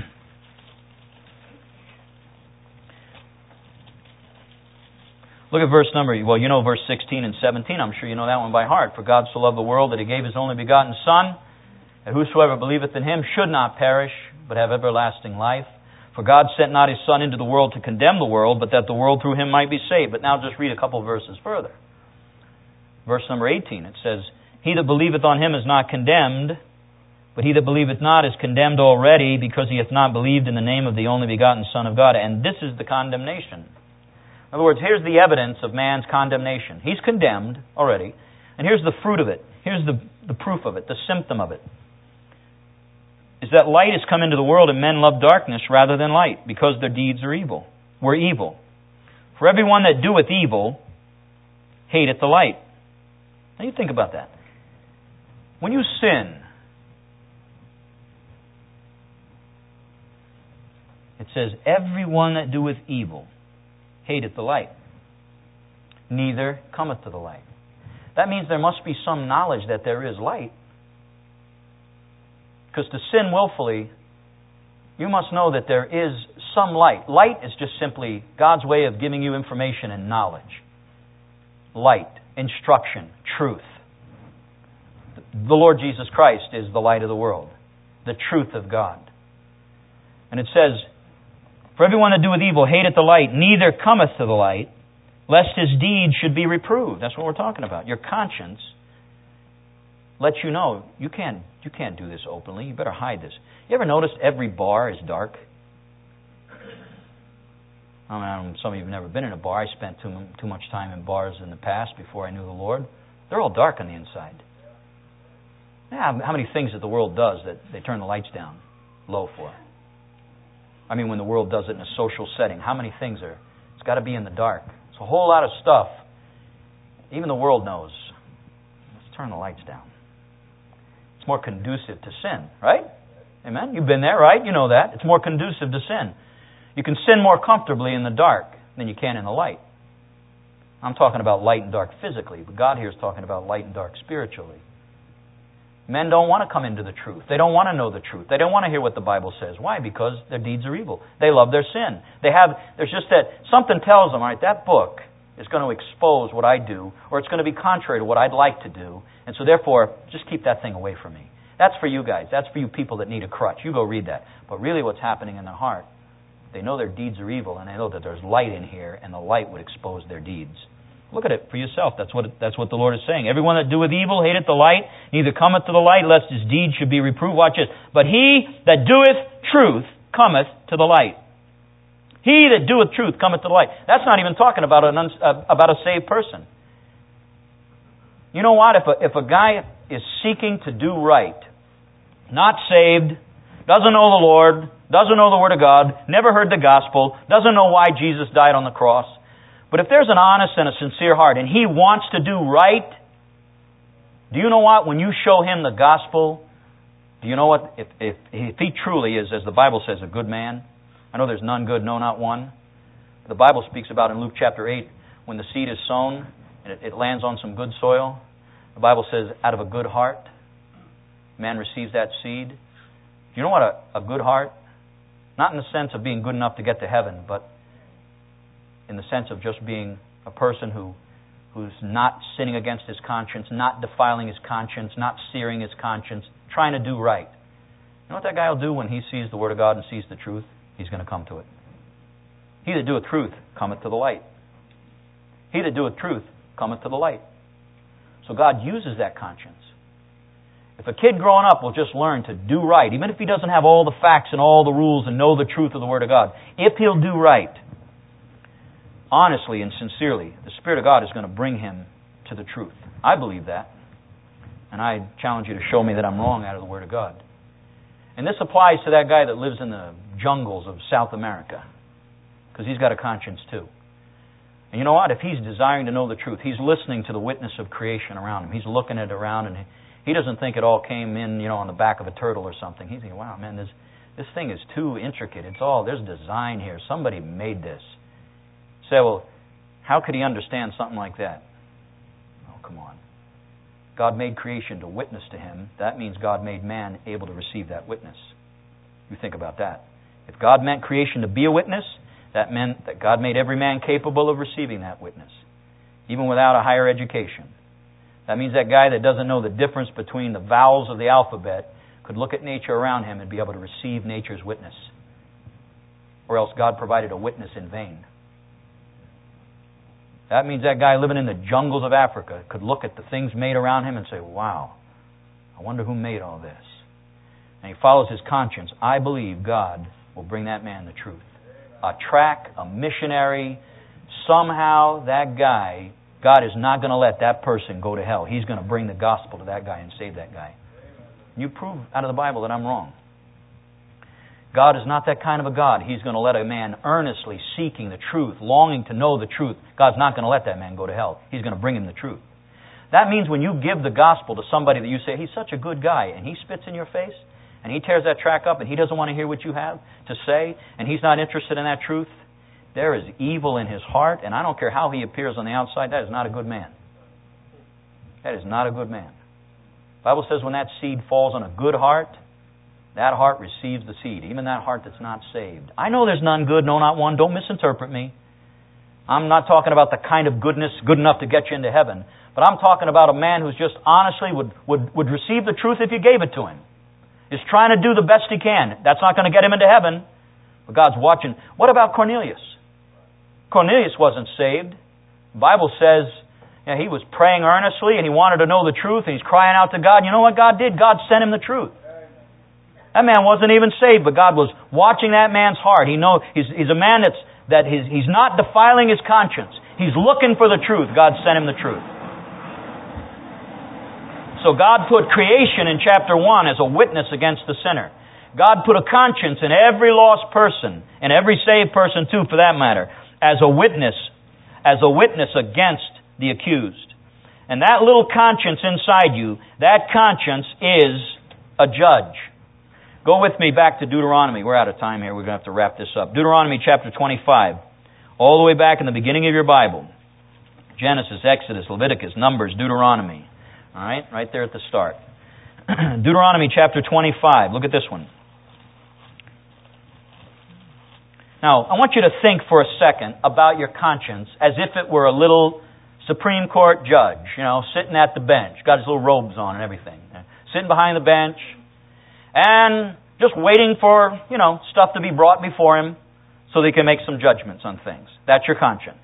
Look at verse number, well, you know verse sixteen and seventeen. I'm sure you know that one by heart. For God so loved the world that He gave His only begotten Son, that whosoever believeth in Him should not perish, but have everlasting life. For God sent not His Son into the world to condemn the world, but that the world through Him might be saved. But now just read a couple verses further. Verse number eighteen, it says, He that believeth on Him is not condemned, but he that believeth not is condemned already, because he hath not believed in the name of the only begotten Son of God. And this is the condemnation. In other words, here's the evidence of man's condemnation. He's condemned already. And here's the fruit of it. Here's the, the proof of it, the symptom of it. Is that light has come into the world, and men love darkness rather than light, because their deeds are evil. Were evil. For everyone that doeth evil hateth the light. Now you think about that. When you sin, it says, everyone that doeth evil hateth the light, neither cometh to the light. That means there must be some knowledge that there is light. Because to sin willfully, you must know that there is some light. Light is just simply God's way of giving you information and knowledge. Light, instruction, truth. The Lord Jesus Christ is the light of the world, the truth of God. And it says, for everyone that doeth evil hateth the light, neither cometh to the light, lest his deeds should be reproved. That's what we're talking about. Your conscience lets you know, you can't, you can't do this openly. You better hide this. You ever noticed every bar is dark? I mean, some of you have never been in a bar. I spent too, too much time in bars in the past before I knew the Lord. They're all dark on the inside. Yeah, how many things that the world does that they turn the lights down low for? I mean, when the world does it in a social setting, how many things are... It's got to be in the dark. It's a whole lot of stuff. Even the world knows. Let's turn the lights down. It's more conducive to sin, right? Amen? You've been there, right? You know that. It's more conducive to sin. You can sin more comfortably in the dark than you can in the light. I'm talking about light and dark physically, but God here is talking about light and dark spiritually. Men don't want to come into the truth. They don't want to know the truth. They don't want to hear what the Bible says. Why? Because their deeds are evil. They love their sin. They have, there's just that, something tells them, all right, that book is going to expose what I do, or it's going to be contrary to what I'd like to do, and so therefore, just keep that thing away from me. That's for you guys. That's for you people that need a crutch. You go read that. But really what's happening in their heart, they know their deeds are evil, and they know that there's light in here, and the light would expose their deeds. Look at it for yourself. That's what that's what the Lord is saying. Everyone that doeth evil hateth the light, neither cometh to the light, lest his deeds should be reproved. Watch this. But he that doeth truth cometh to the light. He that doeth truth cometh to the light. That's not even talking about an uns, uh, about a saved person. You know what? If a, if a guy is seeking to do right, not saved, doesn't know the Lord, doesn't know the Word of God, never heard the gospel, doesn't know why Jesus died on the cross, but if there's an honest and a sincere heart and he wants to do right, do you know what? When you show him the gospel, do you know what? If, if, if he truly is, as the Bible says, a good man, I know there's none good, no, not one. The Bible speaks about in Luke chapter eight, when the seed is sown and it, it lands on some good soil, the Bible says, out of a good heart, man receives that seed. Do you know what a, a good heart? Not in the sense of being good enough to get to heaven, but in the sense of just being a person who, who's not sinning against his conscience, not defiling his conscience, not searing his conscience, trying to do right. You know what that guy will do when he sees the Word of God and sees the truth? He's going to come to it. He that doeth truth cometh to the light. He that doeth truth cometh to the light. So God uses that conscience. If a kid growing up will just learn to do right, even if he doesn't have all the facts and all the rules and know the truth of the Word of God, if he'll do right, honestly and sincerely, the Spirit of God is going to bring him to the truth. I believe that. And I challenge you to show me that I'm wrong out of the Word of God. And this applies to that guy that lives in the jungles of South America, because he's got a conscience too. And you know what? If he's desiring to know the truth, he's listening to the witness of creation around him. He's looking at it around, and he doesn't think it all came in, you know, on the back of a turtle or something. He's thinking, wow, man, this this thing is too intricate. It's all, there's design here. Somebody made this. Say, well, how could he understand something like that? Oh, come on. God made creation to witness to him. That means God made man able to receive that witness. You think about that. If God meant creation to be a witness, that meant that God made every man capable of receiving that witness, even without a higher education. That means that guy that doesn't know the difference between the vowels of the alphabet could look at nature around him and be able to receive nature's witness. Or else God provided a witness in vain. That means that guy living in the jungles of Africa could look at the things made around him and say, wow, I wonder who made all this. And he follows his conscience. I believe God will bring that man the truth. A track, a missionary, somehow that guy, God is not going to let that person go to hell. He's going to bring the gospel to that guy and save that guy. You prove out of the Bible that I'm wrong. God is not that kind of a God. He's going to let a man earnestly seeking the truth, longing to know the truth. God's not going to let that man go to hell. He's going to bring him the truth. That means when you give the gospel to somebody that you say, he's such a good guy, and he spits in your face, and he tears that track up, and he doesn't want to hear what you have to say, and he's not interested in that truth, there is evil in his heart, and I don't care how he appears on the outside, that is not a good man. That is not a good man. The Bible says when that seed falls on a good heart, that heart receives the seed, even that heart that's not saved. I know there's none good, no, not one. Don't misinterpret me. I'm not talking about the kind of goodness good enough to get you into heaven, but I'm talking about a man who's just honestly would, would, would receive the truth if you gave it to him. Is trying to do the best he can. That's not going to get him into heaven, but God's watching. What about Cornelius? Cornelius wasn't saved. The Bible says you know, he was praying earnestly and he wanted to know the truth and he's crying out to God. You know what God did? God sent him the truth. That man wasn't even saved, but God was watching that man's heart. He know he's, he's a man that's that he's, he's not defiling his conscience. He's looking for the truth. God sent him the truth. So God put creation in chapter one as a witness against the sinner. God put a conscience in every lost person, and every saved person too for that matter, as a witness, as a witness against the accused. And that little conscience inside you, that conscience is a judge. Go with me back to Deuteronomy. We're out of time here. We're going to have to wrap this up. Deuteronomy chapter twenty-five. All the way back in the beginning of your Bible. Genesis, Exodus, Leviticus, Numbers, Deuteronomy. All right? Right there at the start. Deuteronomy chapter twenty-five. Look at this one. Now, I want you to think for a second about your conscience as if it were a little Supreme Court judge, you know, sitting at the bench. Got his little robes on and everything. Sitting behind the bench. And just waiting for, you know, stuff to be brought before him so that he can make some judgments on things. That's your conscience.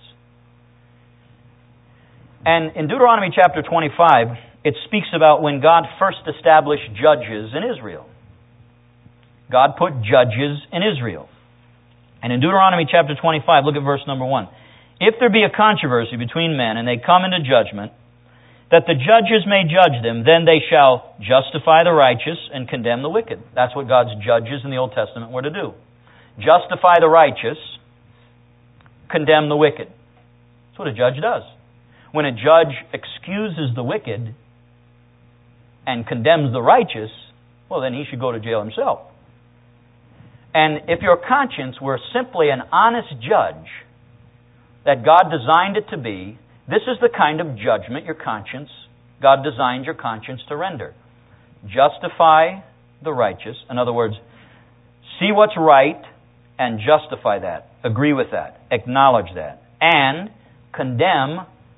And in Deuteronomy chapter twenty-five, it speaks about when God first established judges in Israel. God put judges in Israel. And in Deuteronomy chapter twenty-five, look at verse number one. If there be a controversy between men and they come into judgment, that the judges may judge them, then they shall justify the righteous and condemn the wicked. That's what God's judges in the Old Testament were to do. Justify the righteous, condemn the wicked. That's what a judge does. When a judge excuses the wicked and condemns the righteous, well, then he should go to jail himself. And if your conscience were simply an honest judge that God designed it to be, this is the kind of judgment your conscience, God designed your conscience to render. Justify the righteous. In other words, see what's right and justify that. Agree with that. Acknowledge that. And condemn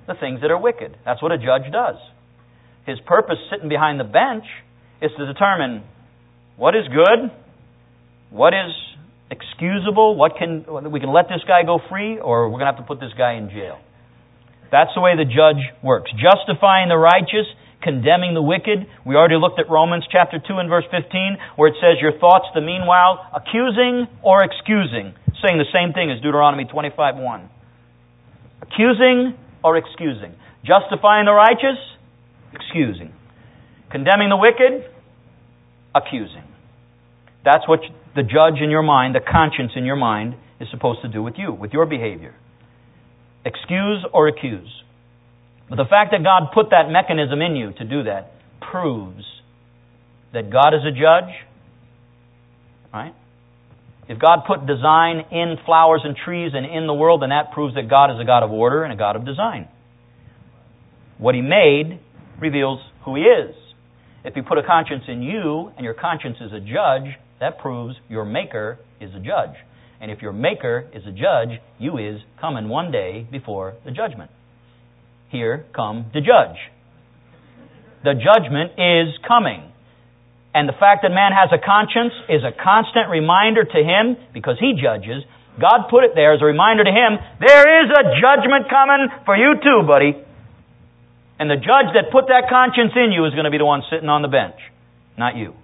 the things that are wicked. That's what a judge does. His purpose sitting behind the bench is to determine what is good, what is excusable, what can we can let this guy go free, or we're going to have to put this guy in jail. That's the way the judge works. Justifying the righteous, condemning the wicked. We already looked at Romans chapter two and verse fifteen, where it says, your thoughts, the meanwhile, accusing or excusing. Saying the same thing as Deuteronomy twenty-five one. Accusing or excusing. Justifying the righteous, excusing. Condemning the wicked, accusing. That's what the judge in your mind, the conscience in your mind, is supposed to do with you, with your behavior. Excuse or accuse. But the fact that God put that mechanism in you to do that proves that God is a judge. Right? If God put design in flowers and trees and in the world, then that proves that God is a God of order and a God of design. What He made reveals who He is. If He put a conscience in you and your conscience is a judge, that proves your Maker is a judge. And if your Maker is a judge, you is coming one day before the judgment. Here come the judge. The judgment is coming. And the fact that man has a conscience is a constant reminder to him, because he judges. God put it there as a reminder to him, there is a judgment coming for you too, buddy. And the judge that put that conscience in you is going to be the one sitting on the bench, not you.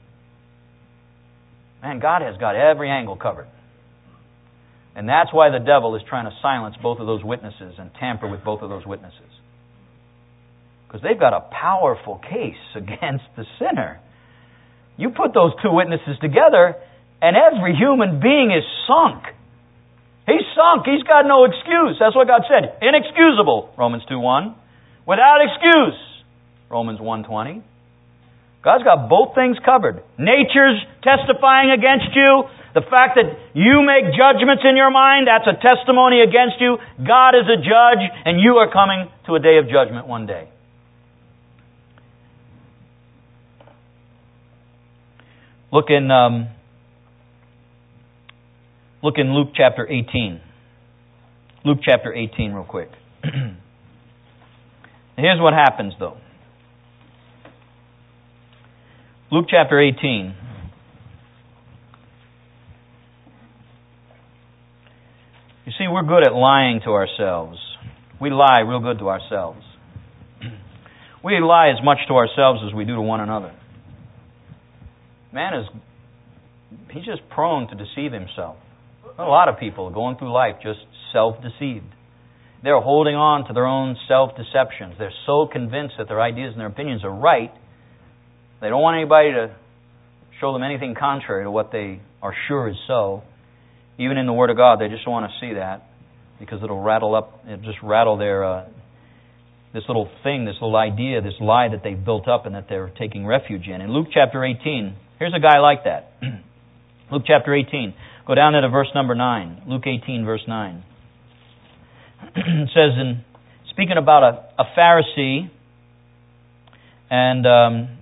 Man, God has got every angle covered. And that's why the devil is trying to silence both of those witnesses and tamper with both of those witnesses. Because they've got a powerful case against the sinner. You put those two witnesses together, and every human being is sunk. He's sunk. He's got no excuse. That's what God said. Inexcusable, Romans two one. Without excuse, Romans one twenty. God's got both things covered. Nature's testifying against you. The fact that you make judgments in your mind, that's a testimony against you. God is a judge, and you are coming to a day of judgment one day. Look in um, look in Luke chapter eighteen. Luke chapter eighteen, real quick. Here's what happens, though. Luke chapter eighteen. You see, we're good at lying to ourselves. We lie real good to ourselves. We lie as much to ourselves as we do to one another. Man is, he's just prone to deceive himself. A lot of people are going through life just self-deceived. They're holding on to their own self-deceptions. They're so convinced that their ideas and their opinions are right, they don't want anybody to show them anything contrary to what they are sure is so. Even in the Word of God, they just don't want to see that, because it'll rattle up, it'll just rattle their, uh, this little thing, this little idea, this lie that they've built up and that they're taking refuge in. In Luke chapter eighteen, here's a guy like that. Luke chapter eighteen. Go down there to verse number nine. Luke eighteen, verse nine. It says, in speaking about a, a Pharisee, and, um,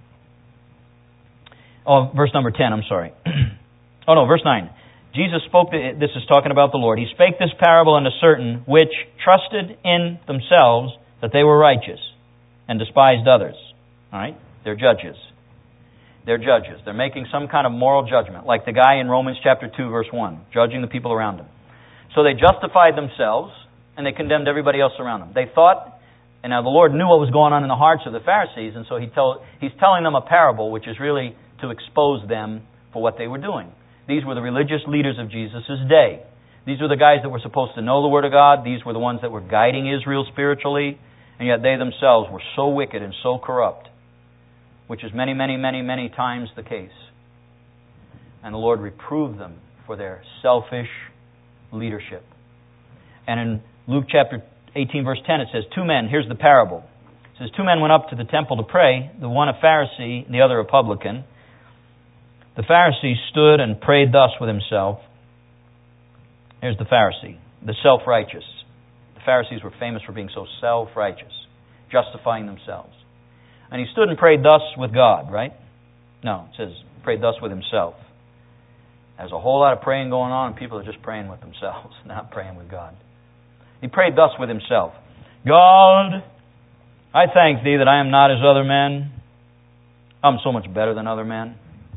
oh, verse number ten, I'm sorry. oh no, verse nine. Jesus spoke, to, this is talking about the Lord. He spake this parable unto certain which trusted in themselves that they were righteous and despised others. All right? They're judges. They're judges. They're making some kind of moral judgment, like the guy in Romans chapter two, verse one, judging the people around him. So they justified themselves, and they condemned everybody else around them. They thought, and now the Lord knew what was going on in the hearts of the Pharisees, and so he tell, He's telling them a parable, which is really to expose them for what they were doing. These were the religious leaders of Jesus' day. These were the guys that were supposed to know the Word of God. These were the ones that were guiding Israel spiritually. And yet they themselves were so wicked and so corrupt, which is many, many, many, many times the case. And the Lord reproved them for their selfish leadership. And in Luke chapter eighteen, verse ten, it says, two men, here's the parable. It says, two men went up to the temple to pray, the one a Pharisee and the other a publican. The Pharisee stood and prayed thus with himself. Here's the Pharisee, the self-righteous. The Pharisees were famous for being so self-righteous, justifying themselves. And he stood and prayed thus with God, right? No, it says prayed thus with himself. There's a whole lot of praying going on, and people are just praying with themselves, not praying with God. He prayed thus with himself. God, I thank Thee that I am not as other men. I'm so much better than other men.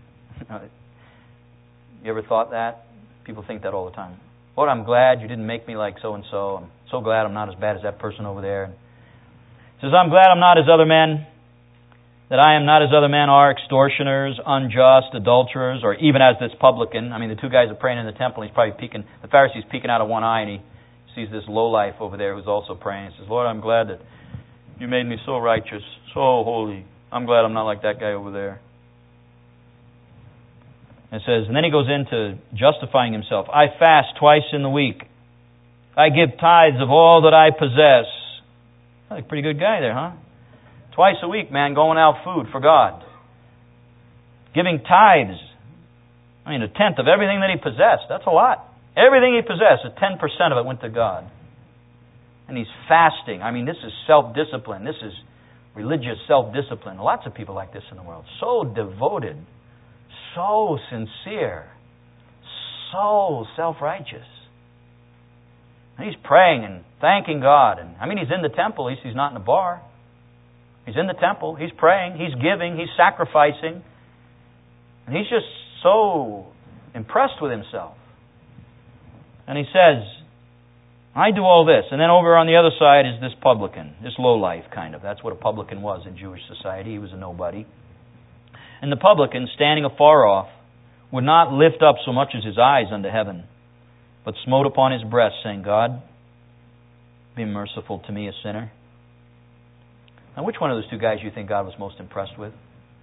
You ever thought that? People think that all the time. Lord, I'm glad You didn't make me like so-and-so. I'm so glad I'm not as bad as that person over there. He says, I'm glad I'm not as other men, that I am not as other men are, extortioners, unjust, adulterers, or even as this publican. I mean, the two guys are praying in the temple. He's probably peeking, the Pharisee's peeking out of one eye, and he sees this lowlife over there who's also praying. He says, Lord, I'm glad that You made me so righteous, so holy. I'm glad I'm not like that guy over there. It says, and then he goes into justifying himself. I fast twice in the week. I give tithes of all that I possess. That's a pretty good guy there, huh? Twice a week, man, going out food for God. Giving tithes. I mean, a tenth of everything that he possessed. That's a lot. Everything he possessed, a ten percent of it went to God. And he's fasting. I mean, this is self-discipline. This is religious self-discipline. Lots of people like this in the world. So devoted. So sincere. So self-righteous. And he's praying and thanking God. And I mean, he's in the temple. He's, he's not in a bar. He's in the temple. He's praying. He's giving. He's sacrificing. And he's just so impressed with himself. And he says, I do all this. And then over on the other side is this publican, this lowlife kind of. That's what a publican was in Jewish society. He was a nobody. And the publican, standing afar off, would not lift up so much as his eyes unto heaven, but smote upon his breast, saying, God, be merciful to me, a sinner. Now, which one of those two guys you think God was most impressed with?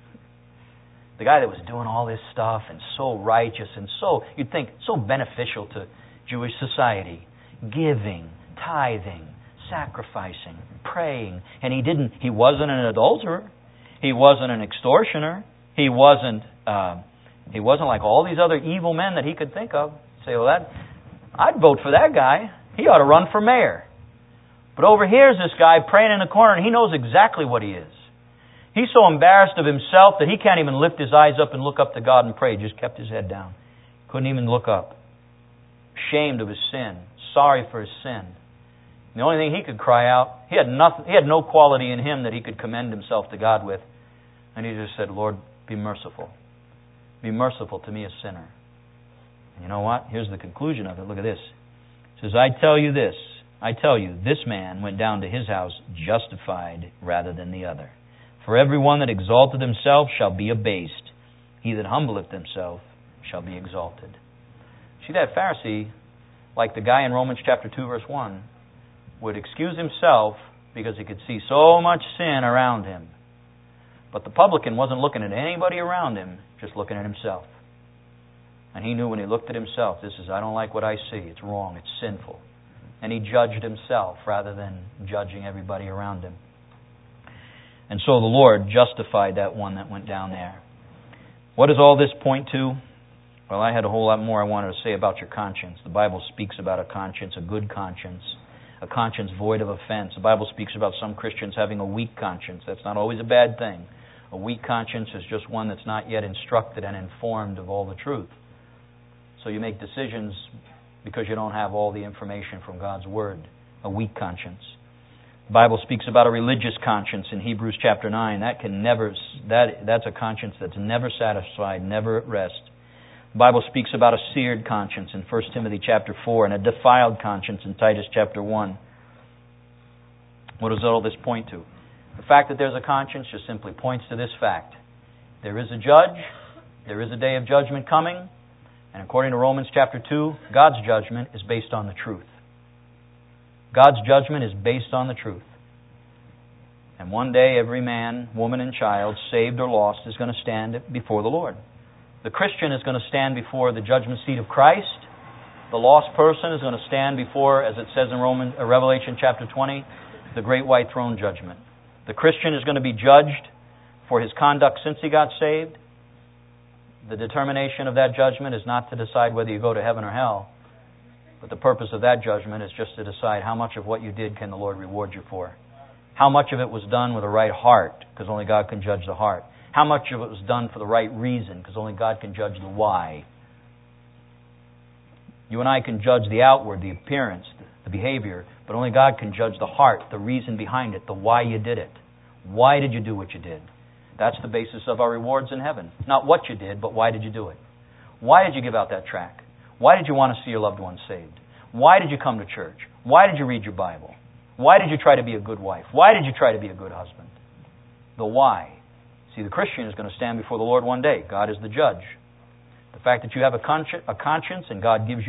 The guy that was doing all this stuff and so righteous and so, you'd think, so beneficial to Jewish society. Giving, tithing, sacrificing, praying. And he didn't, he wasn't an adulterer. He wasn't an extortioner. He wasn't, uh, he wasn't like all these other evil men that he could think of. Say, well, that, I'd vote for that guy. He ought to run for mayor. But over here's this guy praying in the corner, and he knows exactly what he is. He's so embarrassed of himself that he can't even lift his eyes up and look up to God and pray. He just kept his head down. Couldn't even look up. Ashamed of his sin. Sorry for his sin. And the only thing he could cry out, he had nothing, he had no quality in him that he could commend himself to God with. And he just said, Lord, be merciful. Be merciful to me, a sinner. And you know what? Here's the conclusion of it. Look at this. It says, I tell you this. I tell you, this man went down to his house justified rather than the other. For every one that exalteth himself shall be abased. He that humbleth himself shall be exalted. See, that Pharisee, like the guy in Romans chapter two, verse one, would excuse himself because he could see so much sin around him. But the publican wasn't looking at anybody around him, just looking at himself. And he knew when he looked at himself, this is, I don't like what I see. It's wrong. It's sinful. And he judged himself rather than judging everybody around him. And so the Lord justified that one that went down there. What does all this point to? Well, I had a whole lot more I wanted to say about your conscience. The Bible speaks about a conscience, a good conscience, a conscience void of offense. The Bible speaks about some Christians having a weak conscience. That's not always a bad thing. A weak conscience is just one that's not yet instructed and informed of all the truth. So you make decisions because you don't have all the information from God's Word. A weak conscience. The Bible speaks about a religious conscience in Hebrews chapter nine. That can never, that, that's a conscience that's never satisfied, never at rest. The Bible speaks about a seared conscience in First Timothy chapter four and a defiled conscience in Titus chapter one. What does all this point to? The fact that there's a conscience just simply points to this fact. There is a judge. There is a day of judgment coming. And according to Romans chapter two, God's judgment is based on the truth. God's judgment is based on the truth. And one day every man, woman, and child, saved or lost, is going to stand before the Lord. The Christian is going to stand before the judgment seat of Christ. The lost person is going to stand before, as it says in Romans, uh, Revelation chapter twenty, the great white throne judgment. The Christian is going to be judged for his conduct since he got saved. The determination of that judgment is not to decide whether you go to heaven or hell, but the purpose of that judgment is just to decide how much of what you did can the Lord reward you for. How much of it was done with a right heart, because only God can judge the heart. How much of it was done for the right reason, because only God can judge the why. You and I can judge the outward, the appearance, the behavior, but only God can judge the heart, the reason behind it, the why you did it. Why did you do what you did? That's the basis of our rewards in heaven. Not what you did, but why did you do it? Why did you give out that tract? Why did you want to see your loved ones saved? Why did you come to church? Why did you read your Bible? Why did you try to be a good wife? Why did you try to be a good husband? The why. See, the Christian is going to stand before the Lord one day. God is the judge. The fact that you have a consci- a conscience and God gives you